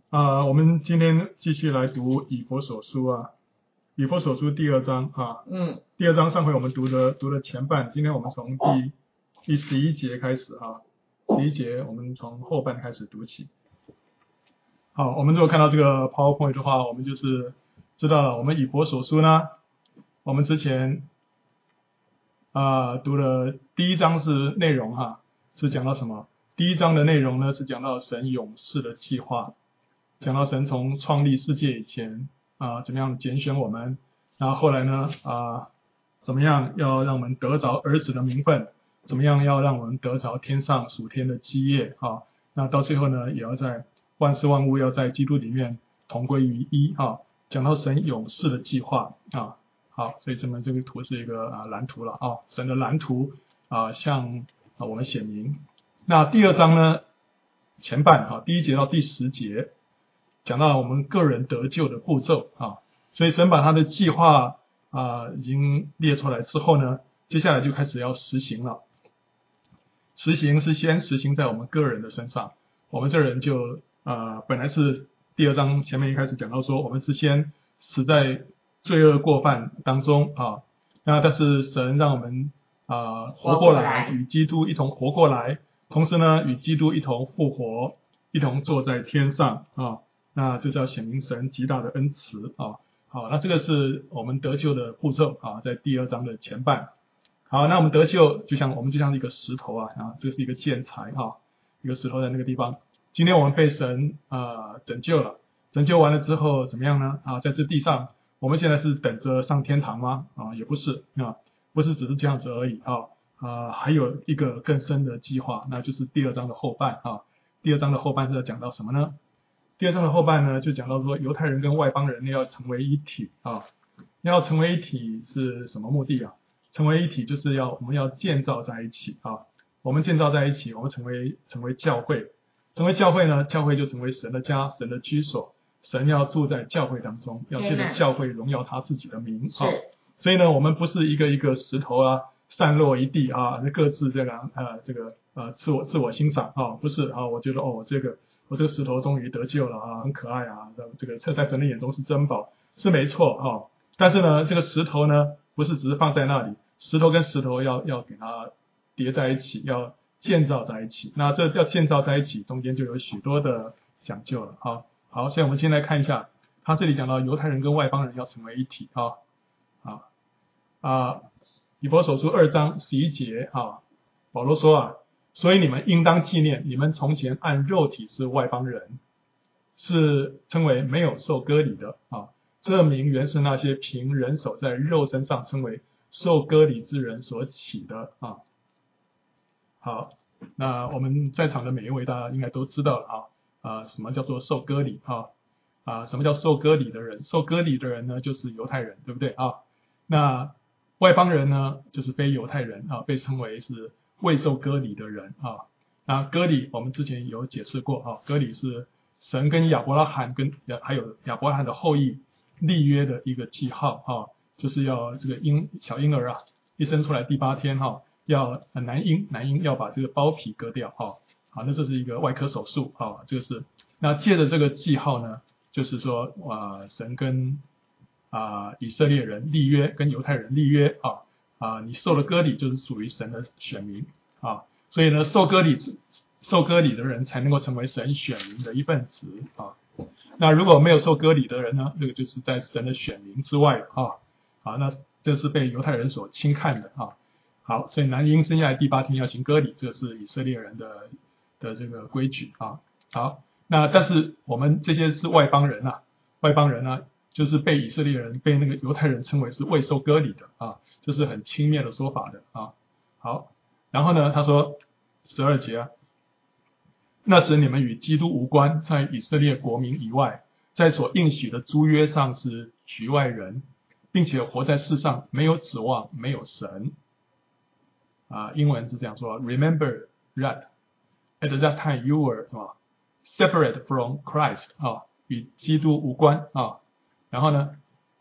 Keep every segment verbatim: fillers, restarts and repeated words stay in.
啊、我们今天继续来读以弗所书啊，以弗所书第二章啊， 嗯， 第二章上回我们读的读的前半，今天我们从第第十一节开始啊，十一节我们从后半开始读起。好，我们如果看到这个 PowerPoint 的话，我们就是知道了，我们以弗所书呢，我们之前啊、读了第一章是内容哈、是讲到什么？第一章的内容呢是讲到神永世的计划。讲到神从创立世界以前啊、怎么样拣选我们，然后后来呢啊、怎么样要让我们得着儿子的名分，怎么样要让我们得着天上属天的基业啊，那到最后呢也要在万事万物要在基督里面同归于一啊，讲到神永世的计划啊，好，所以这么这个图是一个啊蓝图了啊，神的蓝图啊向啊我们显明。那第二章呢前半啊第一节到第十节。讲到我们个人得救的步骤啊，所以神把他的计划啊已经列出来之后呢，接下来就开始要实行了。实行是先实行在我们个人的身上，我们这人就呃本来是第二章前面一开始讲到说，我们是先死在罪恶过犯当中啊，那但是神让我们啊、活过来，与基督一同活过来，同时呢与基督一同复活，一同坐在天上啊。那就叫显明神极大的恩慈啊。好，那这个是我们得救的步骤啊，在第二章的前半。好，那我们得救就像我们就像一个石头啊，啊，这是一个建材哈、啊，一个石头在那个地方。今天我们被神啊、呃、拯救了，拯救完了之后怎么样呢？啊，在这地上，我们现在是等着上天堂吗？啊，也不是啊，不是只是这样子而已啊啊，还有一个更深的计划，那就是第二章的后半啊。第二章的后半是要讲到什么呢？第二章的后半呢，就讲到说犹太人跟外邦人要成为一体啊，要成为一体是什么目的啊？成为一体就是要我们要建造在一起啊，我们建造在一起，我们成为成为教会，成为教会呢，教会就成为神的家，神的居所，神要住在教会当中，要借着教会荣耀他自己的名啊。所以呢，我们不是一个一个石头啊，散落一地啊，各自这个呃这个呃自我自我欣赏啊，不是啊，我觉得哦，我这个。我这个石头终于得救了啊，很可爱啊，这个在神的眼中是珍宝，是没错啊。但是呢，这个石头呢，不是只是放在那里，石头跟石头要要给它叠在一起，要建造在一起。那这要建造在一起，中间就有许多的讲究了啊。好，所以我们先来看一下，他这里讲到犹太人跟外邦人要成为一体啊啊啊，以弗所书二章十一节啊，保罗说啊。所以你们应当纪念，你们从前按肉体是外邦人，是称为没有受割礼的啊。这名原是那些凭人手在肉身上称为受割礼之人所起的啊。好，那我们在场的每一位大家应该都知道了啊啊，什么叫做受割礼啊啊？什么叫受割礼的人？受割礼的人呢，就是犹太人，对不对啊？那外邦人呢，就是非犹太人啊，被称为是未受割礼的人啊。那割礼我们之前有解释过啊，割礼是神跟亚伯拉罕跟还有亚伯拉罕的后裔立约的一个记号啊，就是要这个婴小婴儿啊一生出来第八天哈、啊，要男婴男婴要把这个包皮割掉啊，好，那这是一个外科手术啊，这个是那借着这个记号呢，就是说啊神跟啊以色列人立约，跟犹太人立约啊啊，你受了割礼就是属于神的选民啊。所以呢，受割礼受割礼的人才能够成为神选民的一份子啊。那如果没有受割礼的人呢，这个就是在神的选民之外啊。好，那这是被犹太人所轻看的啊。好，所以男婴生下来第八天要行割礼，这是以色列人的的这个规矩啊。好，那但是我们这些是外邦人啊，外邦人呢，就是被以色列人被那个犹太人称为是未受割礼的啊，这是很轻蔑的说法的啊。好。然后呢，他说十二节啊，那时你们与基督无关，在以色列国民以外，在所应许的租约上是局外人，并且活在世上没有指望，没有神啊。英文是这样说 ：Remember that at that time you were 是吧 separate from Christ 啊，与基督无关啊。然后呢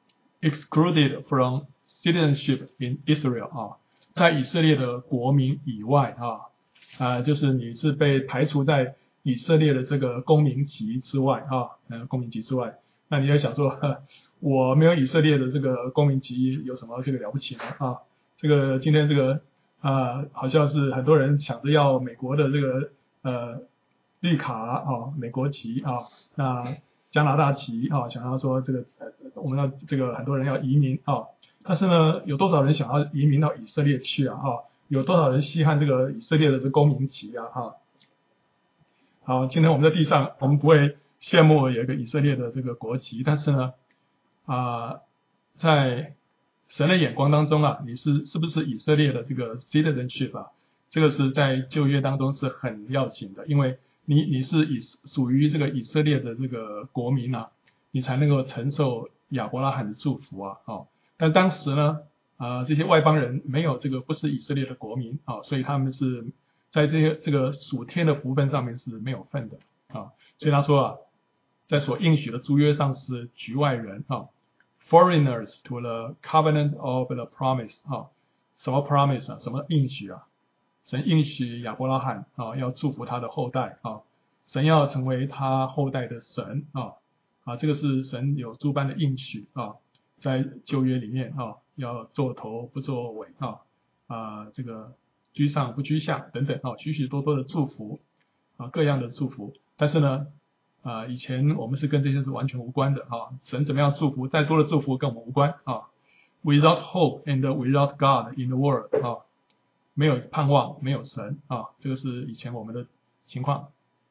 ，excluded from citizenship in Israel 啊。在以色列的国民以外啊，啊、呃，就是你是被排除在以色列的这个公民籍之外啊，呃，公民籍之外，那你要想说，呵我没有以色列的这个公民籍有什么这个了不起呢？啊，这个今天这个啊，好像是很多人想着要美国的这个呃绿卡啊，美国籍啊，那加拿大籍啊，想要说这个我们要这个很多人要移民啊，但是呢，有多少人想要移民到以色列去啊？啊，有多少人稀罕这个以色列的这个公民籍啊？啊，好，今天我们在地上，我们不会羡慕有一个以色列的这个国籍，但是呢，啊，在神的眼光当中啊，你是是不是以色列的这个 citizenship 啊？这个是在旧约当中是很要紧的，因为你你是以属于这个以色列的这个国民啊，你才能够承受亚伯拉罕的祝福啊，哦，但当时呢，啊、这些外邦人没有这个不是以色列的国民啊，所以他们是在这些这个属天的福分上面是没有份的啊，所以他说啊，在所应许的租约上是局外人啊 ，foreigners to the covenant of the promise 啊，什么 promise 啊，什么应许啊？神应许亚伯拉罕啊，要祝福他的后代啊，神要成为他后代的神啊啊，这个是神有诸般的应许啊，在旧约里面啊，要做头不做尾啊啊，这个居上不居下等等啊，许许多多的祝福啊，各样的祝福。但是呢，啊，以前我们是跟这些是完全无关的啊，神怎么样祝福，再多的祝福跟我们无关啊。Without hope and without God in the world 啊。没有盼望，没有神啊，这个是以前我们的情况。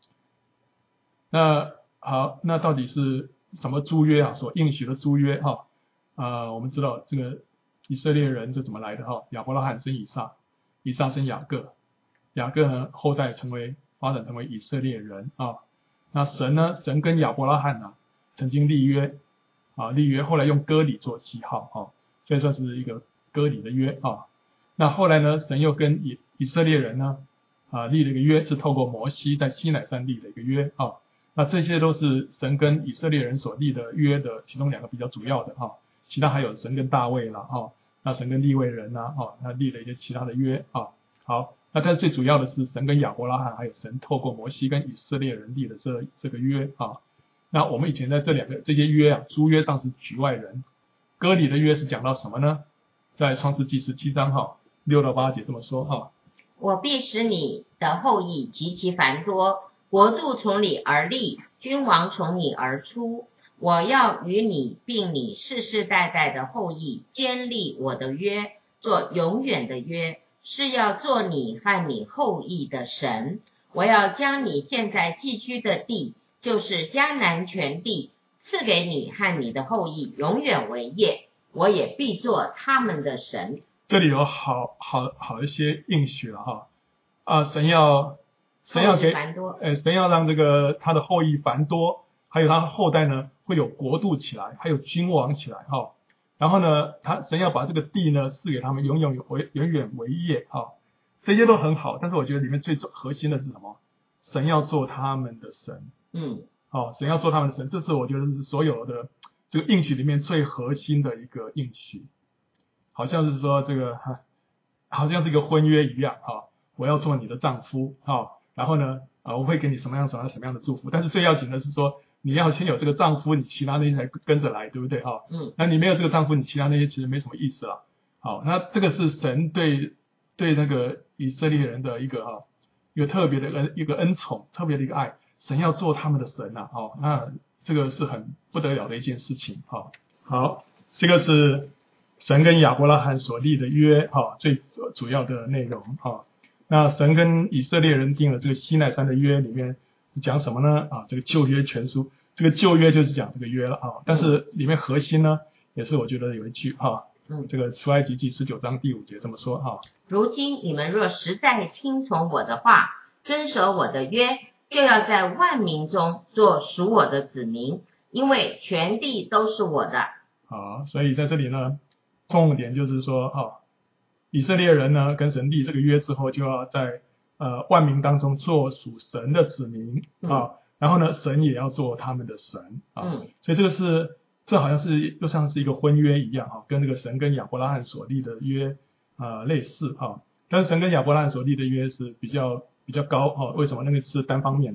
那好，那到底是什么租约啊？所应许的租约哈啊、呃，我们知道这个以色列人是怎么来的哈？亚伯拉罕生以撒，以撒生雅各，雅各呢后代成为发展成为以色列人啊。那神呢，神跟亚伯拉罕呢曾经立约啊，立约后来用割礼做记号啊，所以算是一个割礼的约啊。那后来呢，神又跟以以色列人呢啊立了一个约，是透过摩西在西乃山立了一个约啊。那这些都是神跟以色列人所立的约的其中两个比较主要的啊，其他还有神跟大卫啦啊，那神跟利未人呐啊，他立了一些其他的约啊。好，那但是最主要的是神跟亚伯拉罕还有神透过摩西跟以色列人立的这这个约啊。那我们以前在这两个这些约啊，租约上是局外人，割礼的约是讲到什么呢？在创世纪十七章哈。六到八节这么说哈， 我必使你的后裔极其繁多，国度从你而立，君王从你而出。我要与你并你世世代代的后裔坚立我的约，做永远的约，是要做你和你后裔的神。我要将你现在寄居的地，就是迦南全地，赐给你和你的后裔永远为业，我也必做他们的神。 这里有好好好一些应许了哈啊，神要神要给呃神要让这个他的后裔繁多，还有他的后代呢会有国度起来，还有君王起来哈。然后呢，他神要把这个地呢赐给他们，永远为永远为业哈。这些都很好，但是我觉得里面最核心的是什么？神要做他们的神， 嗯， 哦，神要做他们的神，这是我觉得是所有的这个应许里面最核心的一个应许。好像是说这个，好像是一个婚约一样啊，我要做你的丈夫啊，然后呢啊，我会给你什么样什么样什么样的祝福，但是最要紧的是说，你要先有这个丈夫，你其他那些才跟着来，对不对啊？ 嗯， 那你没有这个丈夫，你其他那些其实没什么意思了。好，那这个是神对对那个以色列人的一个啊一个特别的恩一个恩宠，特别的一个爱，神要做他们的神呐，哦，那这个是很不得了的一件事情啊。好，这个是神跟亚伯拉罕所立的约哈，最主要的内容哈。那神跟以色列人定了这个西奈山的约，里面是讲什么呢？啊，这个旧约全书，这个旧约就是讲这个约了啊。但是里面核心呢，也是我觉得有一句哈， 嗯， 这个出埃及记十九章第五节这么说哈。 如今你们若实在听从我的话，遵守我的约，就要在万民中做属我的子民，因为全地都是我的。 好，所以在这里呢。重点就是说啊，以色列人呢跟神立这个约之后，就要在呃万民当中做属神的子民啊，嗯、然后呢神也要做他们的神啊，嗯、所以这个是这好像是又像是一个婚约一样啊，跟这个神跟亚伯拉罕所立的约啊、呃、类似啊，但是神跟亚伯拉罕所立的约是比较比较高啊，为什么？那个是单方面的，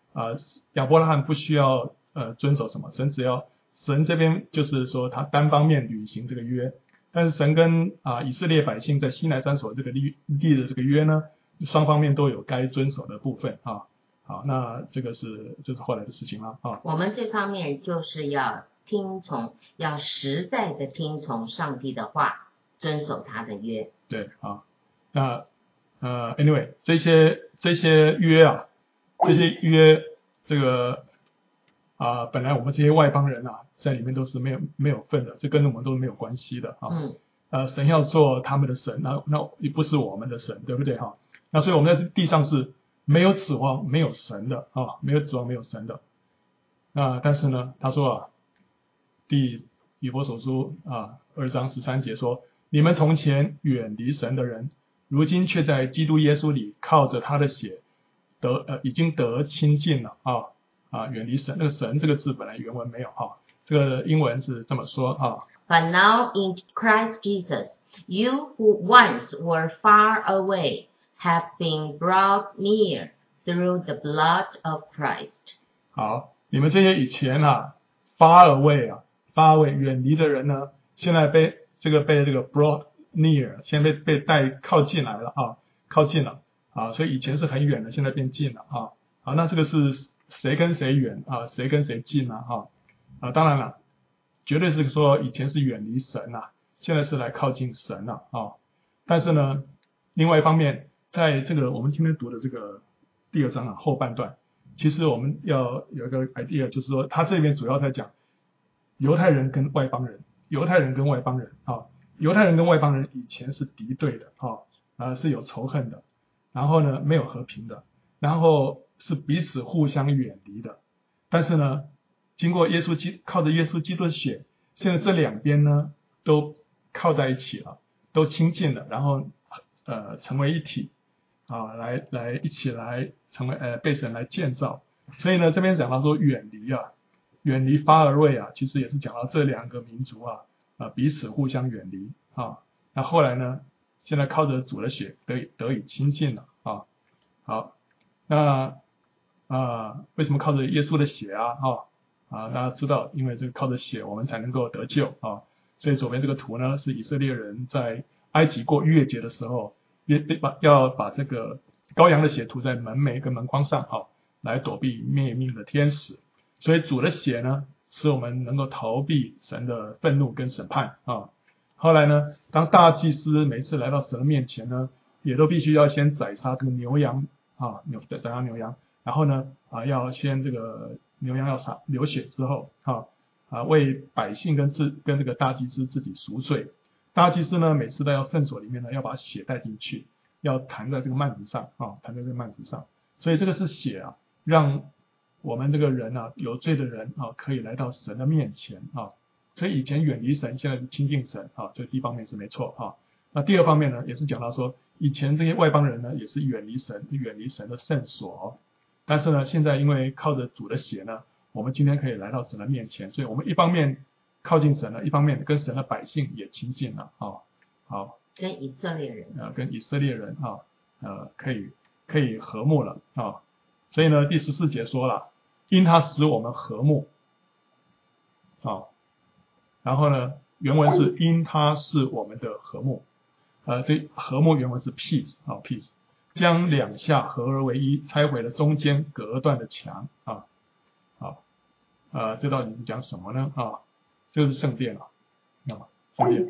啊亚伯拉罕不需要呃遵守什么，神只要神这边就是说他单方面履行这个约，但是神跟啊以色列百姓在西奈山所这个立立的这个约呢，双方面都有该遵守的部分啊。好，那这个是就是后来的事情了啊。 我们这方面就是要听从，要实在的听从上帝的话，遵守他的约。 对啊，那呃 ，anyway， 这些这些约啊，这些约这个啊、本来我们这些外邦人啊，在里面都是没有没有份的，这跟我们都没有关系的啊。 嗯。 呃，神要做他们的神，那那也不是我们的神，对不对哈？那所以我们在地上是没有指望、没有神的啊，没有指望、没有神的。那但是呢，他说啊，第以弗所书啊二章十三节说，你们从前远离神的人，如今却在基督耶稣里靠着他的血得呃已经得亲近了啊啊，远离神。那个神这个字本来原文没有哈，这个英文是这么说啊。 But now in Christ Jesus, you who once were far away have been brought near through the blood of Christ. 好，你们这些以前啊 far away 啊 far away 远离的人呢，现在被这个被这个 brought near， 现在被被带靠近来了啊，靠近了啊，所以以前是很远的，现在变近了啊。好，那这个是谁跟谁远啊？谁跟谁近啊？哈啊，当然了。绝对是说以前是远离神啊，现在是来靠近神了啊。但是呢，另外一方面，在这个我们今天读的这个第二章啊后半段，其实我们要有一个 idea， 就是说他这边主要在讲犹太人跟外邦人，犹太人跟外邦人啊，犹太人跟外邦人以前是敌对的啊，啊是有仇恨的，然后呢没有和平的，然后是彼此互相远离的，但是呢。经过耶稣基靠着耶稣基督的血，现在这两边呢都靠在一起了，都亲近了，然后呃成为一体啊，来来一起来成为呃被神来建造。所以呢这边讲到说远离啊，远离far away啊，其实也是讲到这两个民族啊啊彼此互相远离啊。那后来呢，现在靠着主的血得以得以亲近了啊。好，那啊为什么靠着耶稣的血啊？啊啊，大家知道，因为这个靠着血，我们才能够得救啊。所以左边这个图呢，是以色列人在埃及过逾越节的时候，也把要把这个羔羊的血涂在门楣跟门框上啊，来躲避灭命的天使。所以主的血呢，使我们能够逃避神的愤怒跟审判啊。后来呢，当大祭司每次来到神的面前呢，也都必须要先宰杀这个牛羊啊，牛宰杀牛羊，然后呢啊，要先这个。牛羊要洒流血之后，啊啊为百姓跟自跟这个大祭司自己赎罪。大祭司呢，每次都要圣所里面呢，要把血带进去，要弹在这个幔子上啊，弹在这个幔子上。所以这个是血啊，让我们这个人啊，有罪的人啊，可以来到神的面前啊。所以以前远离神，现在是亲近神啊，这第一方面是没错啊。那第二方面呢，也是讲到说，以前这些外邦人呢，也是远离神，远离神的圣所。但是呢，现在因为靠着主的血呢，我们今天可以来到神的面前，所以我们一方面靠近神了，一方面跟神的百姓也亲近了啊。好， 跟以色列人呃，跟以色列人啊，呃，可以可以和睦了啊。所以呢，第十四节说了，因他使我们和睦啊。然后呢，原文是因他是我们的和睦，呃，这和睦原文是 peace 啊 peace。将两下合而为一，拆毁了中间隔断的墙啊，好，呃，这到底是讲什么呢？啊，这个是圣殿啊，啊，圣殿，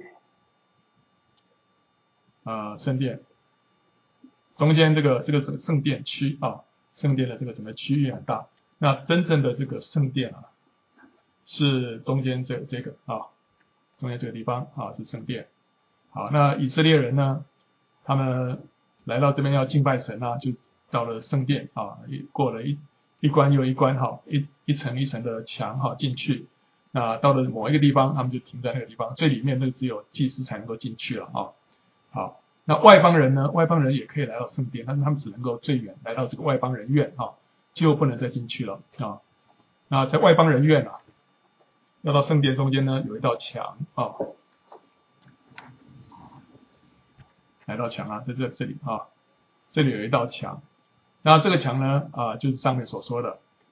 啊，圣殿，中间这个这个是圣殿区啊，圣殿的这个整个区域很大，那真正的这个圣殿啊，是中间这这个啊，中间这个地方啊是圣殿，好，那以色列人呢，他们来到这边要敬拜神啊，就到了圣殿啊，过了一一关又一关哈，一一层一层的墙哈进去。那到了某一个地方，他们就停在那个地方，最里面那只有祭司才能够进去了啊。好，那外邦人呢？外邦人也可以来到圣殿，但是他们只能够最远来到这个外邦人院啊，就不能再进去了啊。那在外邦人院啊，要到圣殿中间呢，有一道墙啊。来到墙啊，在这这里啊，这里有一道墙，那这个墙呢啊，就是上面所说的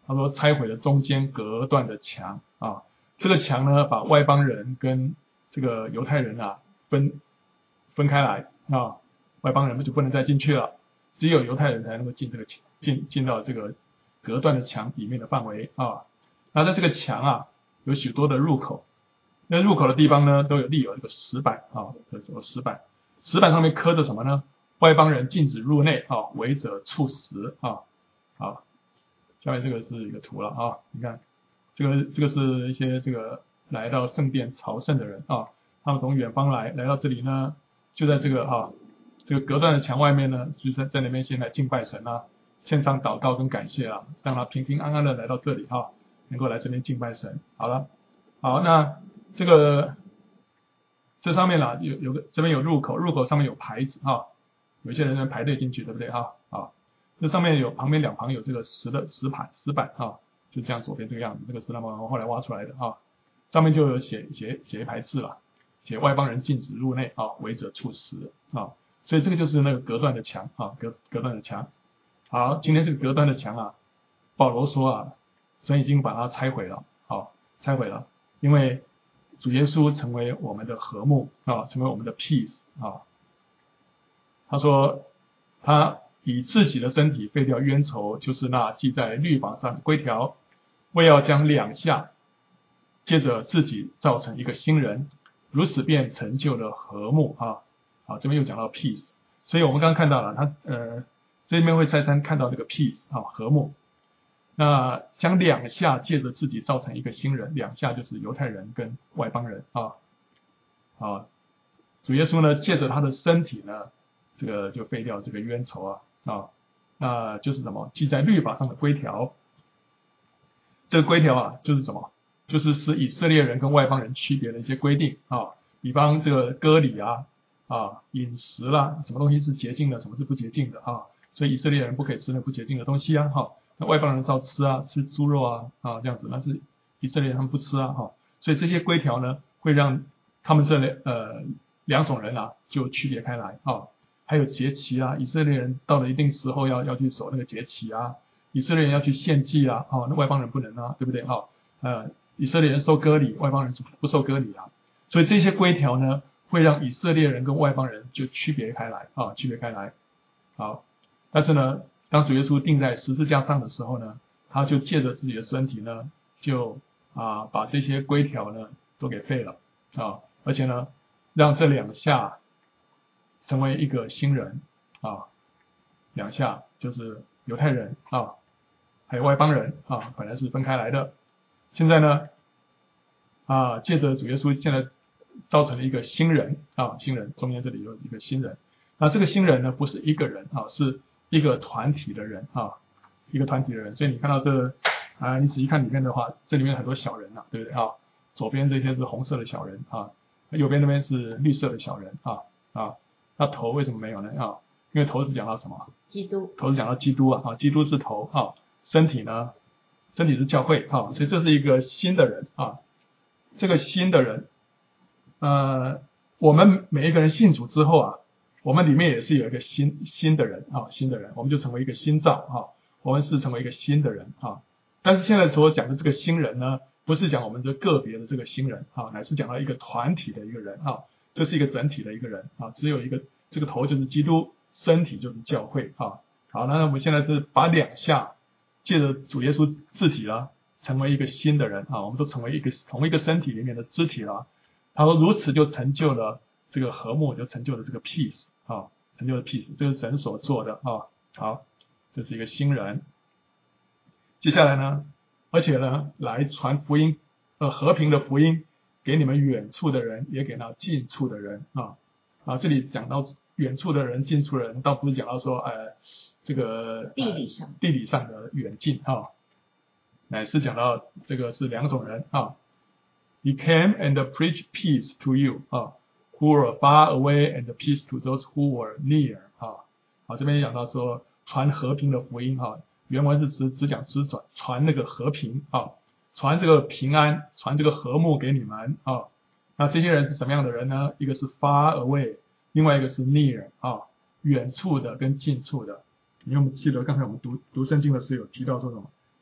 他说拆毁了中间隔断的墙啊，这个墙呢把外邦人跟这个犹太人啊分分开来啊，外邦人就不能再进去了，只有犹太人才能够进这个进进到这个隔断的墙里面的范围啊。那在这个墙啊有许多的入口，那入口的地方呢都有立有一个石板啊，有石板，石板上面刻着什么呢？外邦人禁止入内啊，违者处死啊。好，下面这个是一个图了啊，你看这个这个是一些这个来到圣殿朝圣的人啊，他们从远方来来到这里呢，就在这个啊这个隔断的墙外面呢，就在在那边先来敬拜神啊，献上祷告跟感谢啊，让他平平安安的来到这里啊，能够来这边敬拜神。好了，好，那这个这上面呢有有个这边有入口，入口上面有牌子啊，有一些人在排队进去，对不对啊？啊，这上面有旁边两旁有这个石的石板石板啊，就这样左边这个样子，这个石板我后来挖出来的啊，上面就有写写写一排字了，写外邦人禁止入内啊，违者处死啊，所以这个就是那个隔断的墙啊，隔隔断的墙。好，今天这个隔断的墙啊，保罗说啊，神已经把它拆毁了，好，拆毁了，因为主耶稣成为我们的和睦啊，成为我们的 peace 啊。他说他以自己的身体废掉冤仇，就是那记在律法上的规条，为要将两下接着自己造成一个新人，如此便成就了和睦啊。好，这边又讲到 peace， 所以我们刚刚看到了他呃这边会再三看到这个 peace 啊，和睦。那将两下借着自己造成一个新人，两下就是犹太人跟外邦人啊啊，主耶稣呢借着他的身体呢，这个就废掉这个冤仇啊啊，那就是什么？记在律法上的规条。这个规条啊，就是什么？就是使以色列人跟外邦人区别的一些规定啊，比方这个割礼啊啊，饮食啦，什么东西是洁净的，什么是不洁净的啊？所以以色列人不可以吃那不洁净的东西啊哈。那外邦人照吃啊，吃猪肉啊啊这样子，但是以色列人他们不吃啊哈，所以这些规条呢，会让他们这类呃两种人啊就区别开来啊。还有节期啊，以色列人到了一定时候要要去守那个节期啊，以色列人要去献祭啊，啊那外邦人不能啊，对不对啊？呃，以色列人受割礼，外邦人不受割礼啊，所以这些规条呢，会让以色列人跟外邦人就区别开来啊，区别开来。好，但是呢，当主耶稣钉在十字架上的时候呢，他就借着自己的身体呢，就啊把这些规条呢都给废了啊，而且呢，让这两下成为一个新人啊，两下就是犹太人啊，还有外邦人啊，本来是分开来的，现在呢啊借着主耶稣现在造成了一个新人啊，新人中间这里有一个新人，那这个新人呢不是一个人啊，是一个团体的人啊，一个团体的人，所以你看到这啊，你仔细看里面的话，这里面很多小人啊，对不对啊？左边这些是红色的小人啊，右边那边是绿色的小人啊啊，那头为什么没有呢啊？因为头是讲到什么？ 基督。 头是讲到基督啊，啊，基督是头啊，身体呢，身体是教会啊，所以这是一个新的人啊，这个新的人，呃，我们每一个人信主之后啊，我们里面也是有一个新新的人啊，新的人，我们就成为一个新造啊，我们是成为一个新的人啊。但是现在所讲的这个新人呢，不是讲我们这个别的这个新人啊，乃是讲到一个团体的一个人啊，这是一个整体的一个人啊，只有一个这个头就是基督，身体就是教会啊。好，那我们现在是把两下借着主耶稣自己了，成为一个新的人啊，我们都成为一个同一个身体里面的肢体了。他说如此就成就了这个和睦，就成就了这个 peace 啊，成就了 peace， 这是神所做的啊。好，这是一个新人。接下来呢，而且呢，来传福音，呃，和平的福音给你们远处的人，也给那近处的人啊。啊，这里讲到远处的人、近处的人，倒不是讲到说，呃，这个、呃、 地理上地理上的远近啊，乃是讲到这个是两种人啊。He came and preached peace to you 啊 ，who were far away, and peace to those who were near 啊。好，这边讲到说传和平的福音啊。原文是只只讲只传传那个和平啊，传这个平安，传这个和睦给你们啊。那这些人是什么样的人呢？一个是 far away， 另外一个是 near 啊，远处的跟近处的。你有没有记得刚才我们读读圣经的时候有提到说什么？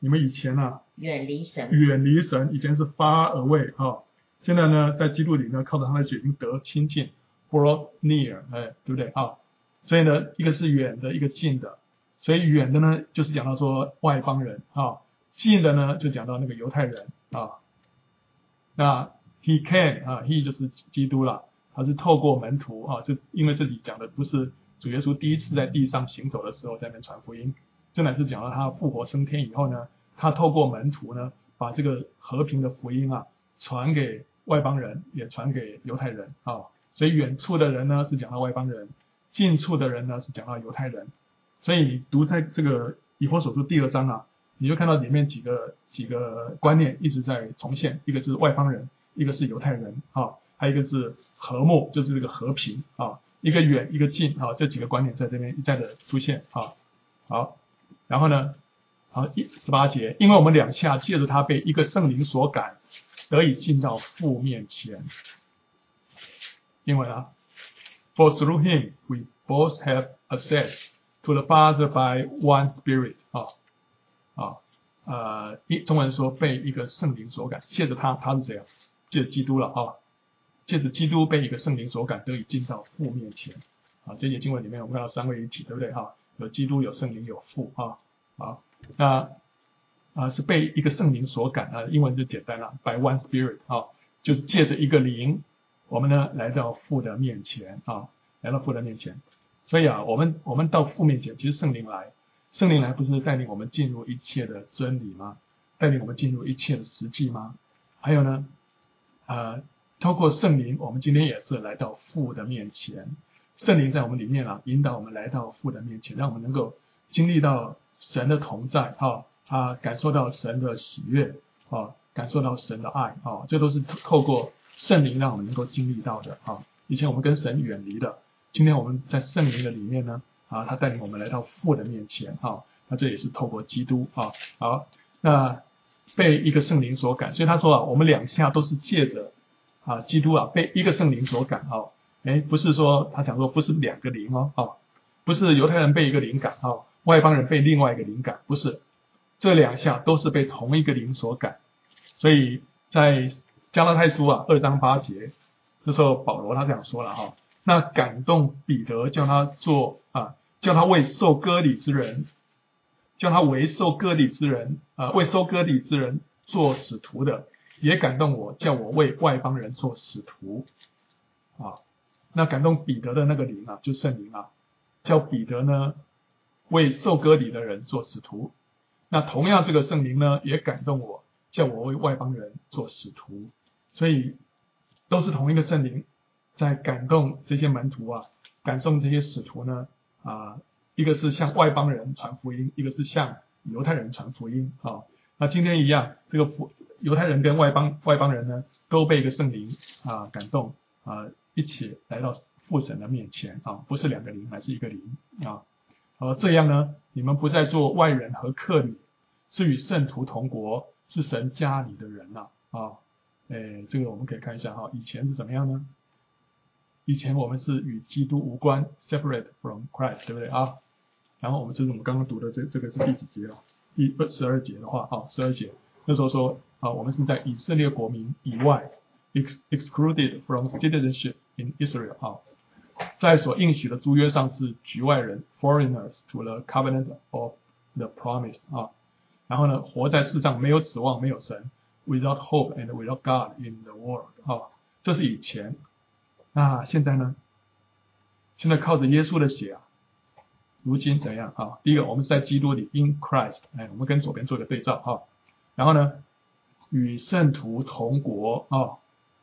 你们以前啊远离神， 远离神，以前是 far away 啊，现在呢在基督里呢靠着他的血已经得亲近 brought near， 哎，对不对啊？所以呢一个是远的，一个近的，所以远的呢就是讲到说外邦人啊，近的呢就讲到那个犹太人啊。那 he came 啊 he 就是基督了，他是透过门徒啊，就因为这里讲的不是主耶稣第一次在地上行走的时候在那边传福音，这乃是讲到他复活升天以后呢，他透过门徒呢把这个和平的福音啊传给外邦人，也传给犹太人啊。所以远处的人呢是讲到外邦人，近处的人呢是讲到犹太人。所以你读在这个以弗所书第二章啊，你就看到里面几个几个观念一直在重现，一个是外邦人，一个是犹太人啊，还有一个是和睦，就是这个和平啊，一个远一个近啊，这几个观念在这边一再的出现啊。好，然后呢，好十八节，因为我们两下借着他被一个圣灵所感，得以进到父面前。英文啊 ，For through him we both have access to the Father by one Spirit 啊啊呃，中文说被一个圣灵所感，借着他，他是谁啊？借着基督了啊，借着基督被一个圣灵所感，得以进到父面前啊。这节经文里面我们看到三位一体，对不对啊？有基督，有圣灵，有父啊。好，那啊是被一个圣灵所感啊，英文就简单了 ，by one Spirit 啊，就借着一个灵，我们呢来到父的面前啊，来到父的面前。所以啊，我们我们到父面前，其实圣灵来，圣灵来不是带领我们进入一切的真理吗？带领我们进入一切的实际吗？还有呢，呃，透过圣灵，我们今天也是来到父的面前。圣灵在我们里面啊，引导我们来到父的面前，让我们能够经历到神的同在啊啊，感受到神的喜悦啊，感受到神的爱啊，这都是透过圣灵让我们能够经历到的啊。以前我们跟神远离的，今天我们在圣灵的里面呢啊，他带领我们来到父的面前啊，那这也是透过基督啊。好，那被一个圣灵所感，所以他说啊，我们两下都是借着啊基督啊被一个圣灵所感啊。哎，不是说他讲说不是两个灵哦，啊，不是犹太人被一个灵感啊，外邦人被另外一个灵感，不是，这两下都是被同一个灵所感。所以在加拉太书啊二章八节，这时候保罗他这样说了哈，那感动彼得叫他做啊，叫他为受割礼之人，叫他为受割礼之人啊，为受割礼之人做使徒的，也感动我，叫我为外邦人做使徒啊。那感动彼得的那个灵啊，就圣灵啊，叫彼得呢为受割礼的人做使徒。那同样这个圣灵呢，也感动我，叫我为外邦人做使徒。所以都是同一个圣灵在感动这些门徒啊，感动这些使徒呢啊，一个是向外邦人传福音，一个是向犹太人传福音啊。那今天一样，这个犹太人跟外邦外邦人呢，都被一个圣灵啊感动啊。一起来到父神的面前啊，不是两个灵，乃是一个灵啊。呃，这样呢，你们不再做外人和客旅，是与圣徒同国，是神家里的人了啊。哎，这个我们可以看一下哈，以前是怎么样呢？以前我们是与基督无关 ，separate from Christ， 对不对啊？然后我们就是我们刚刚读的这这个是第几节啊？第十二节的话啊，十二节那时候说啊，我们是在以色列国民以外 ，excluded from citizenship in Israel 啊，在所应许的租约上是局外人 ，foreigners to the covenant of the promise 啊。然后呢，活在世上没有指望，没有神 ，without hope and without God in the world 啊，这是以前。那现在呢？现在靠着耶稣的血啊，如今怎样啊？第一个，我们是在基督里 ，in Christ， 哎，我们跟左边做个对照啊。然后呢，与圣徒同国啊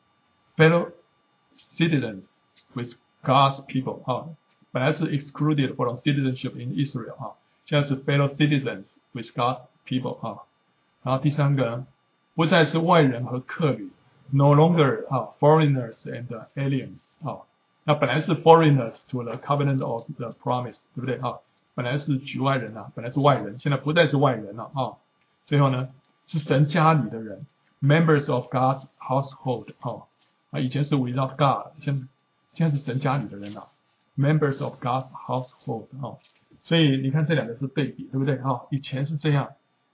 ，fellow citizens with God's people 啊，本来是 excluded from citizenship in Israel 啊，现在是 fellow citizens with God's people 啊。然后第三个，不再是外人和客旅 ，no longer 啊 foreigners and aliens 啊。那本来是 foreigners to the covenant of the promise， 对不对啊？本来是局外人啊，本来是外人，现在不再是外人了啊。最后呢，是神家里的人 ，members of God's household 啊。啊，以前是 without God， 现在现在是神家里的人啊 ，members of God's household 啊。所以你看这两个是对比，对不对啊？以前是这样，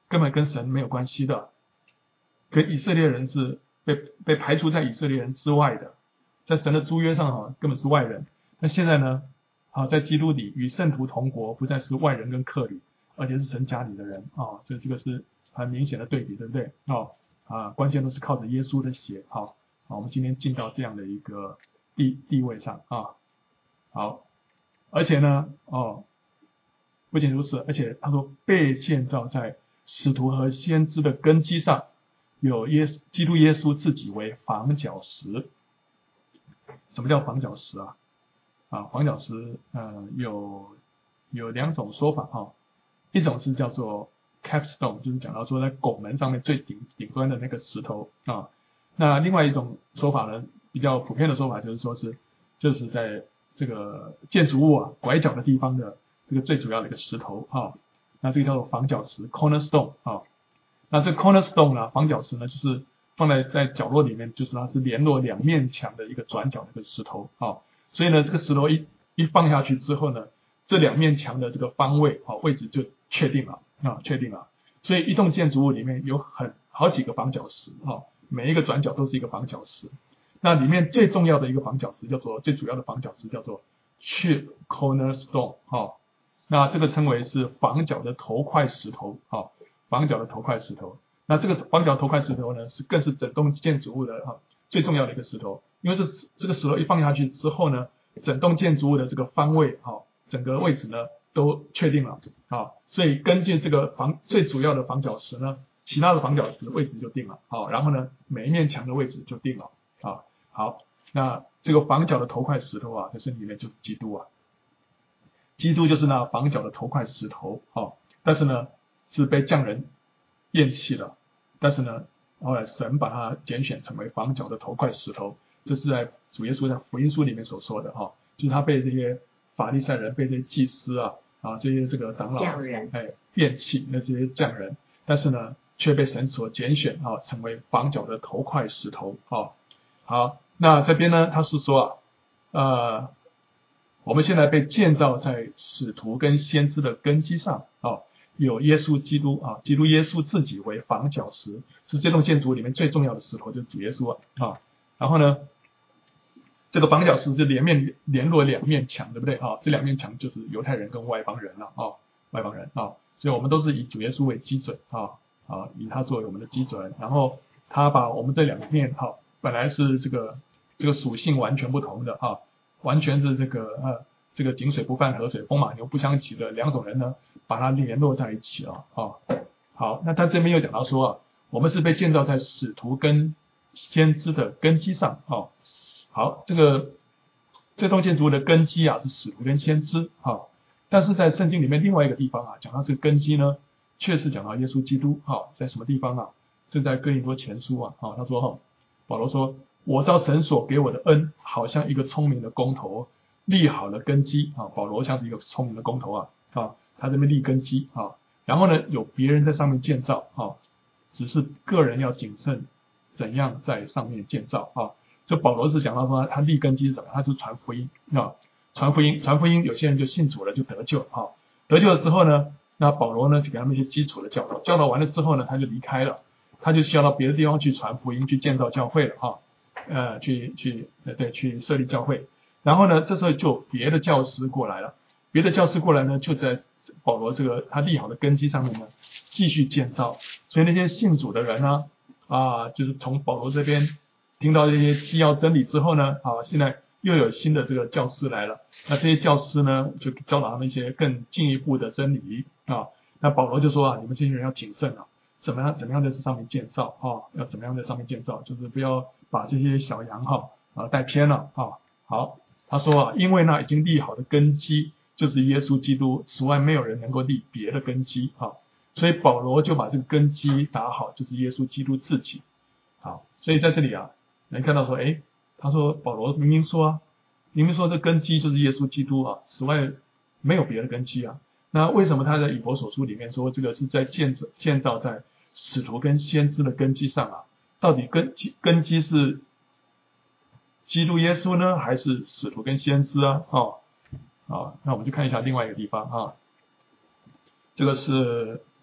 根本跟神没有关系的，跟以色列人是被被排除在以色列人之外的，在神的租约上哈根本是外人。那现在呢，啊，在基督里与圣徒同国，不再是外人跟客旅，而且是神家里的人啊，所以这个是很明显的对比，对不对？哦啊，关键都是靠着耶稣的血，好，啊，我们今天进到这样的一个地地位上啊，好，而且呢，哦，不仅如此，而且他说被建造在使徒和先知的根基上，有耶基督耶稣自己为房角石。什么叫房角石啊？啊，房角石呃有有两种说法哈、哦，一种是叫做 capstone， 就是讲到说在拱门上面最顶顶端的那个石头啊。那另外一种说法呢，比较普遍的说法就是说是就是在这个建筑物啊拐角的地方的这个最主要的一个石头啊。那这个叫做房角石 cornerstone 啊。那这 cornerstone 呢，房角石呢，就是放在在角落里面，就是它是联络两面墙的一个转角的一个石头啊。所以呢，这个石头一一放下去之后呢，这两面墙的这个方位啊位置就确定了啊，确定了。所以一栋建筑物里面有很好几个房角石啊，每一个转角都是一个房角石。那里面最重要的一个房角石叫做最主要的房角石叫做 chief cornerstone 啊，那这个称为是房角的头块石头啊，房角的头块石头。那这个房角头块石头呢，是更是整栋建筑物的啊最重要的一个石头，因为这这个石头一放下去之后呢，整栋建筑物的这个方位啊，整个位置呢都确定了啊，所以根据这个房最主要的房角石呢，其他的房角石位置就定了啊，然后呢每一面墙的位置就定了啊。好，那这个房角的头块石头啊，在圣经里面就是基督啊，基督就是那房角的头块石头啊，但是呢是被匠人厌弃了，但是呢后来神把它拣选成为房角的头块石头，这是在主耶稣在福音书里面所说的哈，就是他被这些法利赛人、被这些祭司啊啊这些这个长老哎厌弃那这些匠人，但是呢却被神所拣选啊，成为房角的头块石头啊。好，那这边呢他是说啊呃我们现在被建造在使徒跟先知的根基上啊，有耶稣基督啊，基督耶稣自己为房角石，是这栋建筑里面最重要的石头，就是主耶稣啊。然后呢，这个房角石是连面联络两面墙，对不对啊？这两面墙就是犹太人跟外邦人了啊，外邦人啊，所以我们都是以主耶稣为基准啊啊，以他作为我们的基准，然后他把我们这两面哈、啊，本来是这个这个属性完全不同的啊。完全是这个呃，这个井水不犯河水，风马牛不相及的两种人呢，把它联络在一起了啊。好，那他这边又讲到说啊，我们是被建造在使徒跟先知的根基上啊。好，这个这栋建筑物的根基啊是使徒跟先知啊，但是在圣经里面另外一个地方啊，讲到这个根基呢，确实讲到耶稣基督啊，在什么地方啊？是在哥林多前书啊啊，他说哈，保罗说。我照神所给我的恩，好像一个聪明的工头，立好了根基啊。保罗像是一个聪明的工头啊，啊，他这边立根基啊，然后呢，有别人在上面建造啊，只是个人要谨慎，怎样在上面建造啊。这保罗是讲到说，他立根基是什么？他就传福音啊，传福音，传福音，有些人就信主了，就得救啊。得救了之后呢，那保罗呢就给他们一些基础的教导，教导完了之后呢，他就离开了，他就需要到别的地方去传福音，去建造教会了啊。呃，去去呃对，去设立教会，然后呢，这时候就别的教师过来了，别的教师过来呢，就在保罗这个他立好的根基上面呢，继续建造。所以那些信主的人呢，啊，就是从保罗这边听到这些基要真理之后呢，啊，现在又有新的这个教师来了，那这些教师呢，就教导他们一些更进一步的真理啊。那保罗就说啊，你们这些人要谨慎啊。怎么样？怎么样在这上面建造啊？要怎么样在上面建造？就是不要把这些小羊哈啊带偏了啊。好，他说啊，因为那已经立好的根基就是耶稣基督，此外没有人能够立别的根基啊。所以保罗就把这个根基打好，就是耶稣基督自己。好，所以在这里啊，能看到说，哎，他说保罗明明说啊，明明说这根基就是耶稣基督啊，此外没有别的根基啊。那为什么他在以弗所书里面说这个是在建造建造在使徒跟先知的根基上啊？到底根基根基是基督耶稣呢，还是使徒跟先知啊？哦，啊，那我们就看一下另外一个地方啊，这个是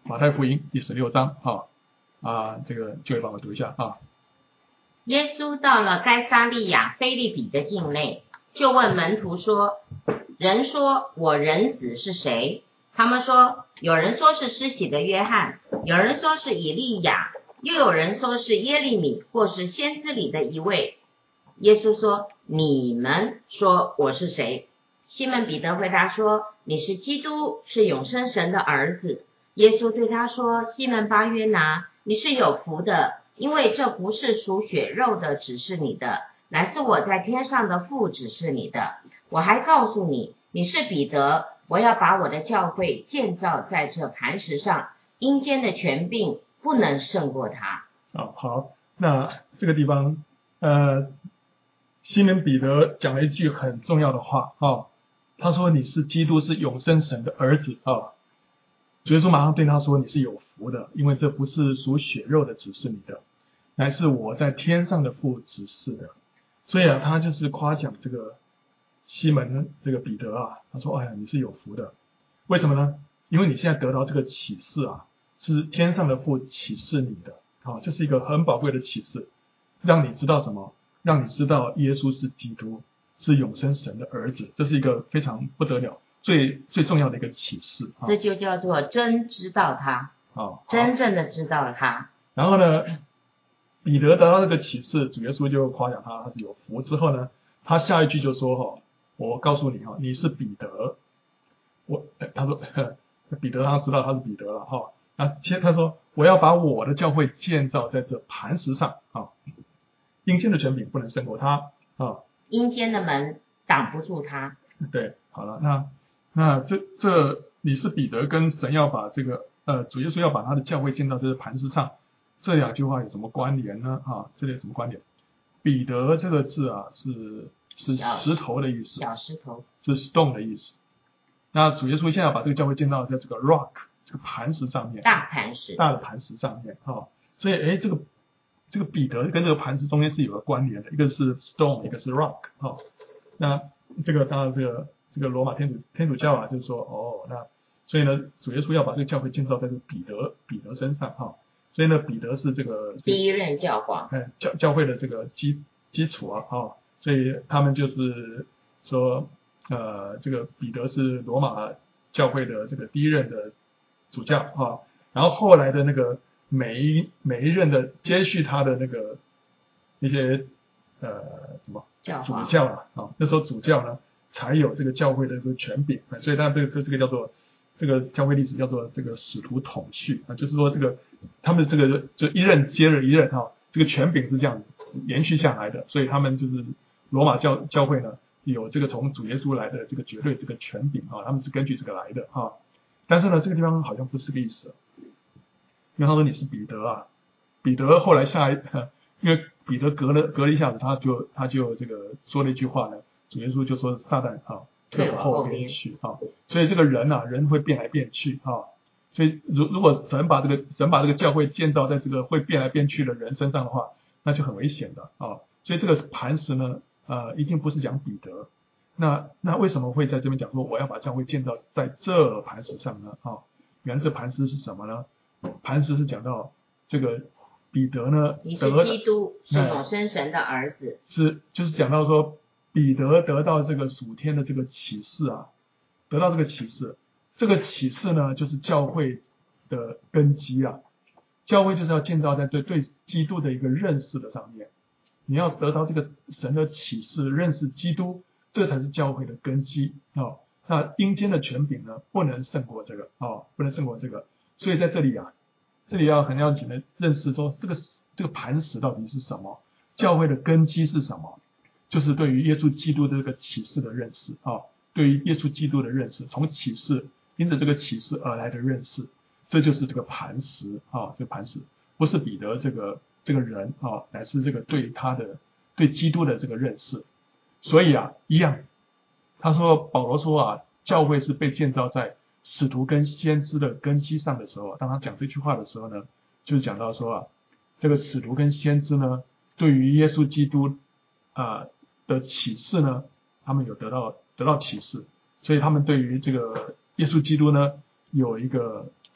马太福音第十六章啊啊，这个就会帮我读一下啊。 耶稣到了该撒利亚腓利比的境内，就问门徒说：人说我人子是谁？他们说，有人说是施洗的约翰，有人说是以利亚，又有人说是耶利米，或是先知里的一位。耶稣说：你们说我是谁？西门彼得回答说：你是基督，是永生神的儿子。耶稣对他说：西门巴约拿，你是有福的，因为这不是属血肉的指示你的，乃是我在天上的父指示你的。我还告诉你，你是彼得，我要把我的教会建造在这磐石上，阴间的权柄不能胜过它。 哦，好，那这个地方，呃，西门彼得讲了一句很重要的话啊、哦，他说你是基督，是永生神的儿子啊、哦。主耶稣马上对他说：你是有福的，因为这不是属血肉的指示你的，乃是我在天上的父指示的。所以啊，他就是夸奖这个西门这个彼得啊，他说：哎呀，你是有福的。为什么呢？因为你现在得到这个启示啊，是天上的父启示你的。好，这是一个很宝贵的启示，让你知道什么？让你知道耶稣是基督，是永生神的儿子，这是一个非常不得了、最最重要的一个启示。 这就叫做真知道他， 好， 真正的知道了他。 然后呢，彼得得到这个启示，主耶稣就夸奖他，他是有福。之后呢，他下一句就说：哈，我告诉你哈，你是彼得。我他说彼得他知道他是彼得了哈。那接他说，我要把我的教会建造在这磐石上啊，阴间的权柄不能胜过他啊， 阴间的门挡不住他。 对，好了，那那这这你是彼得跟神要把这个呃主耶稣要把他的教会建造在这磐石上，这两句话有什么关联呢？啊，这里有什么关联？彼得这个字啊是是石头的意思， 小石头是 stone 的意思。那主耶稣现在要把这个教会建造在这个 rock 这个磐石上面， 大磐石， 大的磐石上面啊、哦，所以哎，这个这个彼得跟这个磐石中间是有个关联的，一个是 stone， 一个是 rock 哦。那这个当然这个这个罗马天主天主教啊，就是说哦，那所以呢，主耶稣要把这个教会建造在这个彼得彼得身上哈、哦，所以呢，彼得是这个第一任教皇， 哎教教会的这个基基础啊啊、哦，所以他们就是说。呃，这个彼得是罗马教会的这个第一任的主教啊，然后后来的那个每一每一任的接续他的那个那些呃什么主教啊啊，那时候主教呢才有这个教会的这个权柄，所以他这个这个叫做这个教会历史叫做这个使徒统序啊，就是说这个他们这个就一任接着一任啊，这个权柄是这样延续下来的，所以他们就是罗马教教会呢。有这个从主耶稣来的这个绝对这个权柄啊，他们是根据这个来的啊。但是呢，这个地方好像不是这个意思，因为他说你是彼得啊，彼得后来下一，因为彼得隔了隔了一下子，他就他就这个说了一句话呢，主耶稣就说撒旦啊，退我后边去啊。所以这个人啊，人会变来变去啊。所以如如果神把这个神把这个教会建造在这个会变来变去的人身上的话，那就很危险的啊。所以这个磐石呢。呃，一定不是讲彼得，那那为什么会在这边讲说我要把教会建造在这磐石上呢？啊，原来这磐石是什么呢？磐石是讲到这个彼得呢， 你是基督，是永生神的儿子， 是就是讲到说彼得得到这个属天的这个启示啊，得到这个启示，这个启示呢就是教会的根基啊，教会就是要建造在对对基督的一个认识的上面。你要得到这个神的启示，认识基督，这才是教会的根基哦。那阴间的权柄呢，不能胜过这个哦，不能胜过这个。所以在这里啊，这里要很要紧的认识说，这个这个磐石到底是什么？教会的根基是什么？就是对于耶稣基督的这个启示的认识啊、哦，对于耶稣基督的认识，从启示因着这个启示而来的认识，这就是这个磐石啊、哦，这个磐石不是彼得这个。这个人啊，乃是这个对他的对基督的这个认识，所以啊，一样，他说保罗说啊，教会是被建造在使徒跟先知的根基上的时候，当他讲这句话的时候呢，就是讲到说啊，这个使徒跟先知呢，对于耶稣基督啊的启示呢，他们有得到得到启示，所以他们对于这个耶稣基督呢，有一个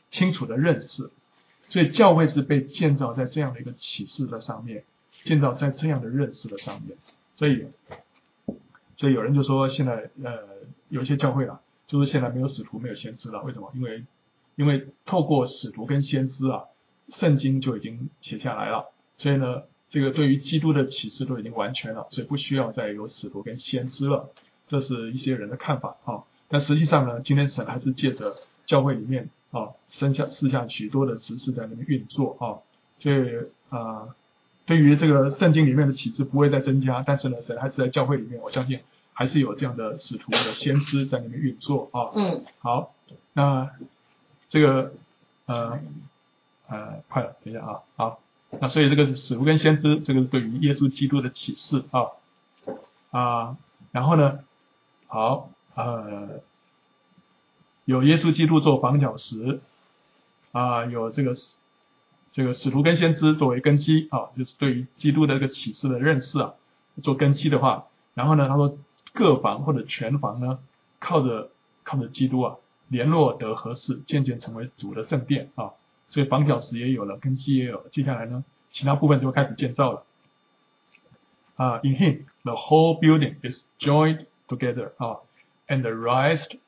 清楚的认识。所以教会是被建造在这样的一个启示的上面，建造在这样的认识的上面。所以所以有人就说现在呃有一些教会啊，就是现在没有使徒没有先知了，为什么？因为因为透过使徒跟先知啊，圣经就已经写下来了，所以呢这个对于基督的启示都已经完全了，所以不需要再有使徒跟先知了。这是一些人的看法啊。但实际上呢，今天神还是借着教会里面啊，生下赐下许多的执事在那边运作啊，所以啊、呃，对于这个圣经里面的启示不会再增加，但是呢，神还是在教会里面，我相信还是有这样的使徒的先知在那边运作啊。 嗯， 好，那这个呃呃，快了，等一下啊，好，那所以这个是使徒跟先知，这个是对于耶稣基督的启示啊啊，然后呢，好呃。有耶稣基督做房角石啊，有这个这个使徒跟先知作为根基啊，就是对于基督的这个启示的认识啊做根基的话，然后呢，他说各房或者全房呢，靠着靠着基督啊，联络得合适，渐渐成为主的圣殿啊，所以房角石也有了，根基也有了，接下来呢，其他部分就开始建造了啊。In him, the whole building is joined together 啊 and raised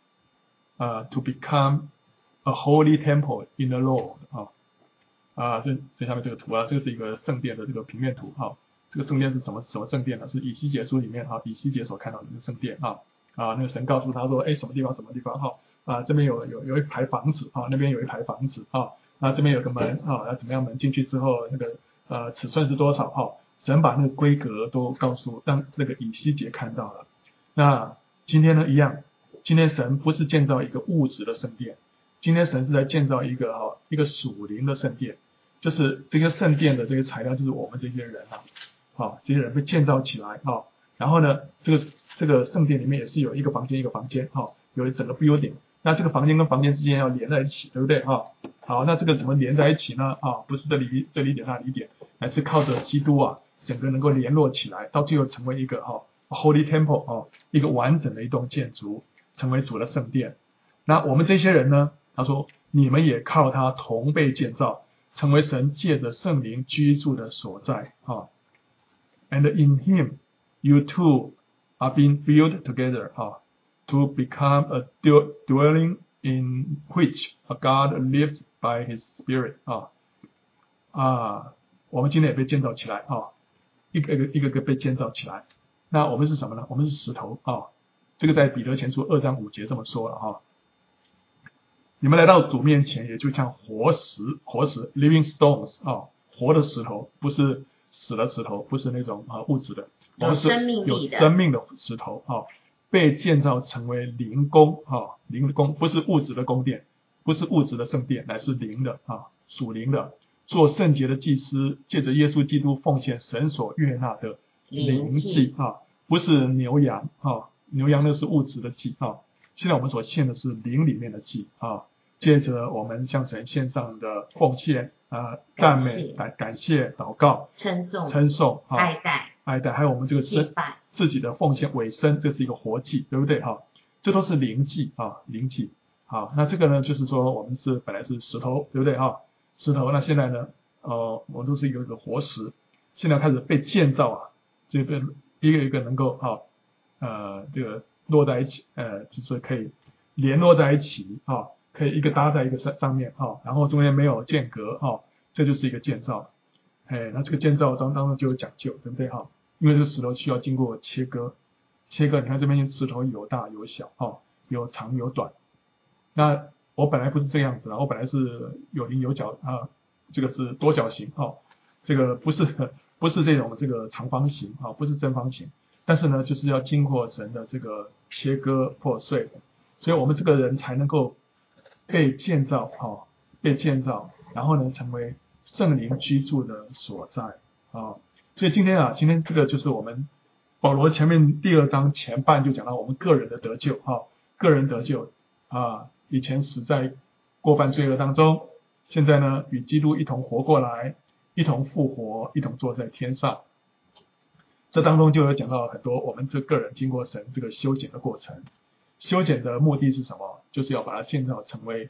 Uh, to become a holy temple in the Lord 啊啊，这这下面这个图啊，这个是一个圣殿的这个平面图啊。这个圣殿是什么什么圣殿呢？是以西结书里面啊，以西结所看到的圣殿啊啊，那个神告诉他说，哎，什么地方什么地方哈啊，这边有有有一排房子啊，那边有一排房子啊，那这边有个门啊，要怎么样门进去之后那个呃尺寸是多少哈？神把那个规格都告诉让这个以西结看到了。那今天呢一样。今天神不是建造一个物质的圣殿，今天神是在建造一个哈一个属灵的圣殿，就是这个圣殿的这个材料就是我们这些人啊，啊这些人被建造起来啊，然后呢这个这个圣殿里面也是有一个房间一个房间哈，有一整个 building， 那这个房间跟房间之间要连在一起，对不对哈？好，那这个怎么连在一起呢？啊，不是这里这里点那里点，而是靠着基督啊，整个能够联络起来，到最后成为一个哈 Holy Temple 啊，一个完整的一栋建筑。成为主的圣殿，那我们这些人呢？他说，你们也靠他同被建造，成为神借着圣灵居住的所在啊。And in him, you too are being built together 啊 ，to become a dwelling in which a God lives by His Spirit 啊啊，我们今天也被建造起来啊，一个一个一个个被建造起来。那我们是什么呢？我们是石头啊。这个在彼得前书二章五节这么说了哈，你们来到主面前，也就像活石，活石 living stones 啊，活的石头，不是死的石头，不是那种啊物质的， 有生命力的， 有生命的石头啊，被建造成为灵宫啊，灵宫不是物质的宫殿，不是物质的圣殿，乃是灵的啊，属灵的，做圣洁的祭司，借着耶稣基督奉献神所悦纳的灵祭啊，不是牛羊啊。牛羊呢是物质的祭啊，现在我们所献的是灵里面的祭啊。接着我们向神献上的奉献啊、呃、赞美、感感谢、祷告、 称颂、 称颂、啊、 爱戴、 爱戴，还有我们这个生自己的奉献委身，这是一个活祭，对不对哈？这都是灵祭啊，灵祭。好，那这个呢，就是说我们是本来是石头，对不对哈？石头，那现在呢，呃，我们都是有一个活石，现在开始被建造啊，这个一个一个能够啊。呃，这个落在一起，呃，就是可以联络在一起啊，可以一个搭在一个上上面啊，然后中间没有间隔啊，这就是一个建造。哎，那这个建造当当中就有讲究，对不对哈？因为这个石头需要经过切割，切割，你看这边石头有大有小啊，有长有短。那我本来不是这样子啊，我本来是有棱有角啊，这个是多角形啊，这个不是不是这种这个长方形啊，不是正方形。但是呢，就是要经过神的这个切割破碎，所以我们这个人才能够被建造啊，被建造，然后呢，成为圣灵居住的所在啊。所以今天啊，今天这个就是我们保罗前面第二章前半就讲到我们个人的得救啊，个人得救啊，以前死在过犯罪恶当中，现在呢与基督一同活过来，一同复活，一同坐在天上。这当中就有讲到很多我们这个人经过神这个修剪的过程，修剪的目的是什么？就是要把它建造成为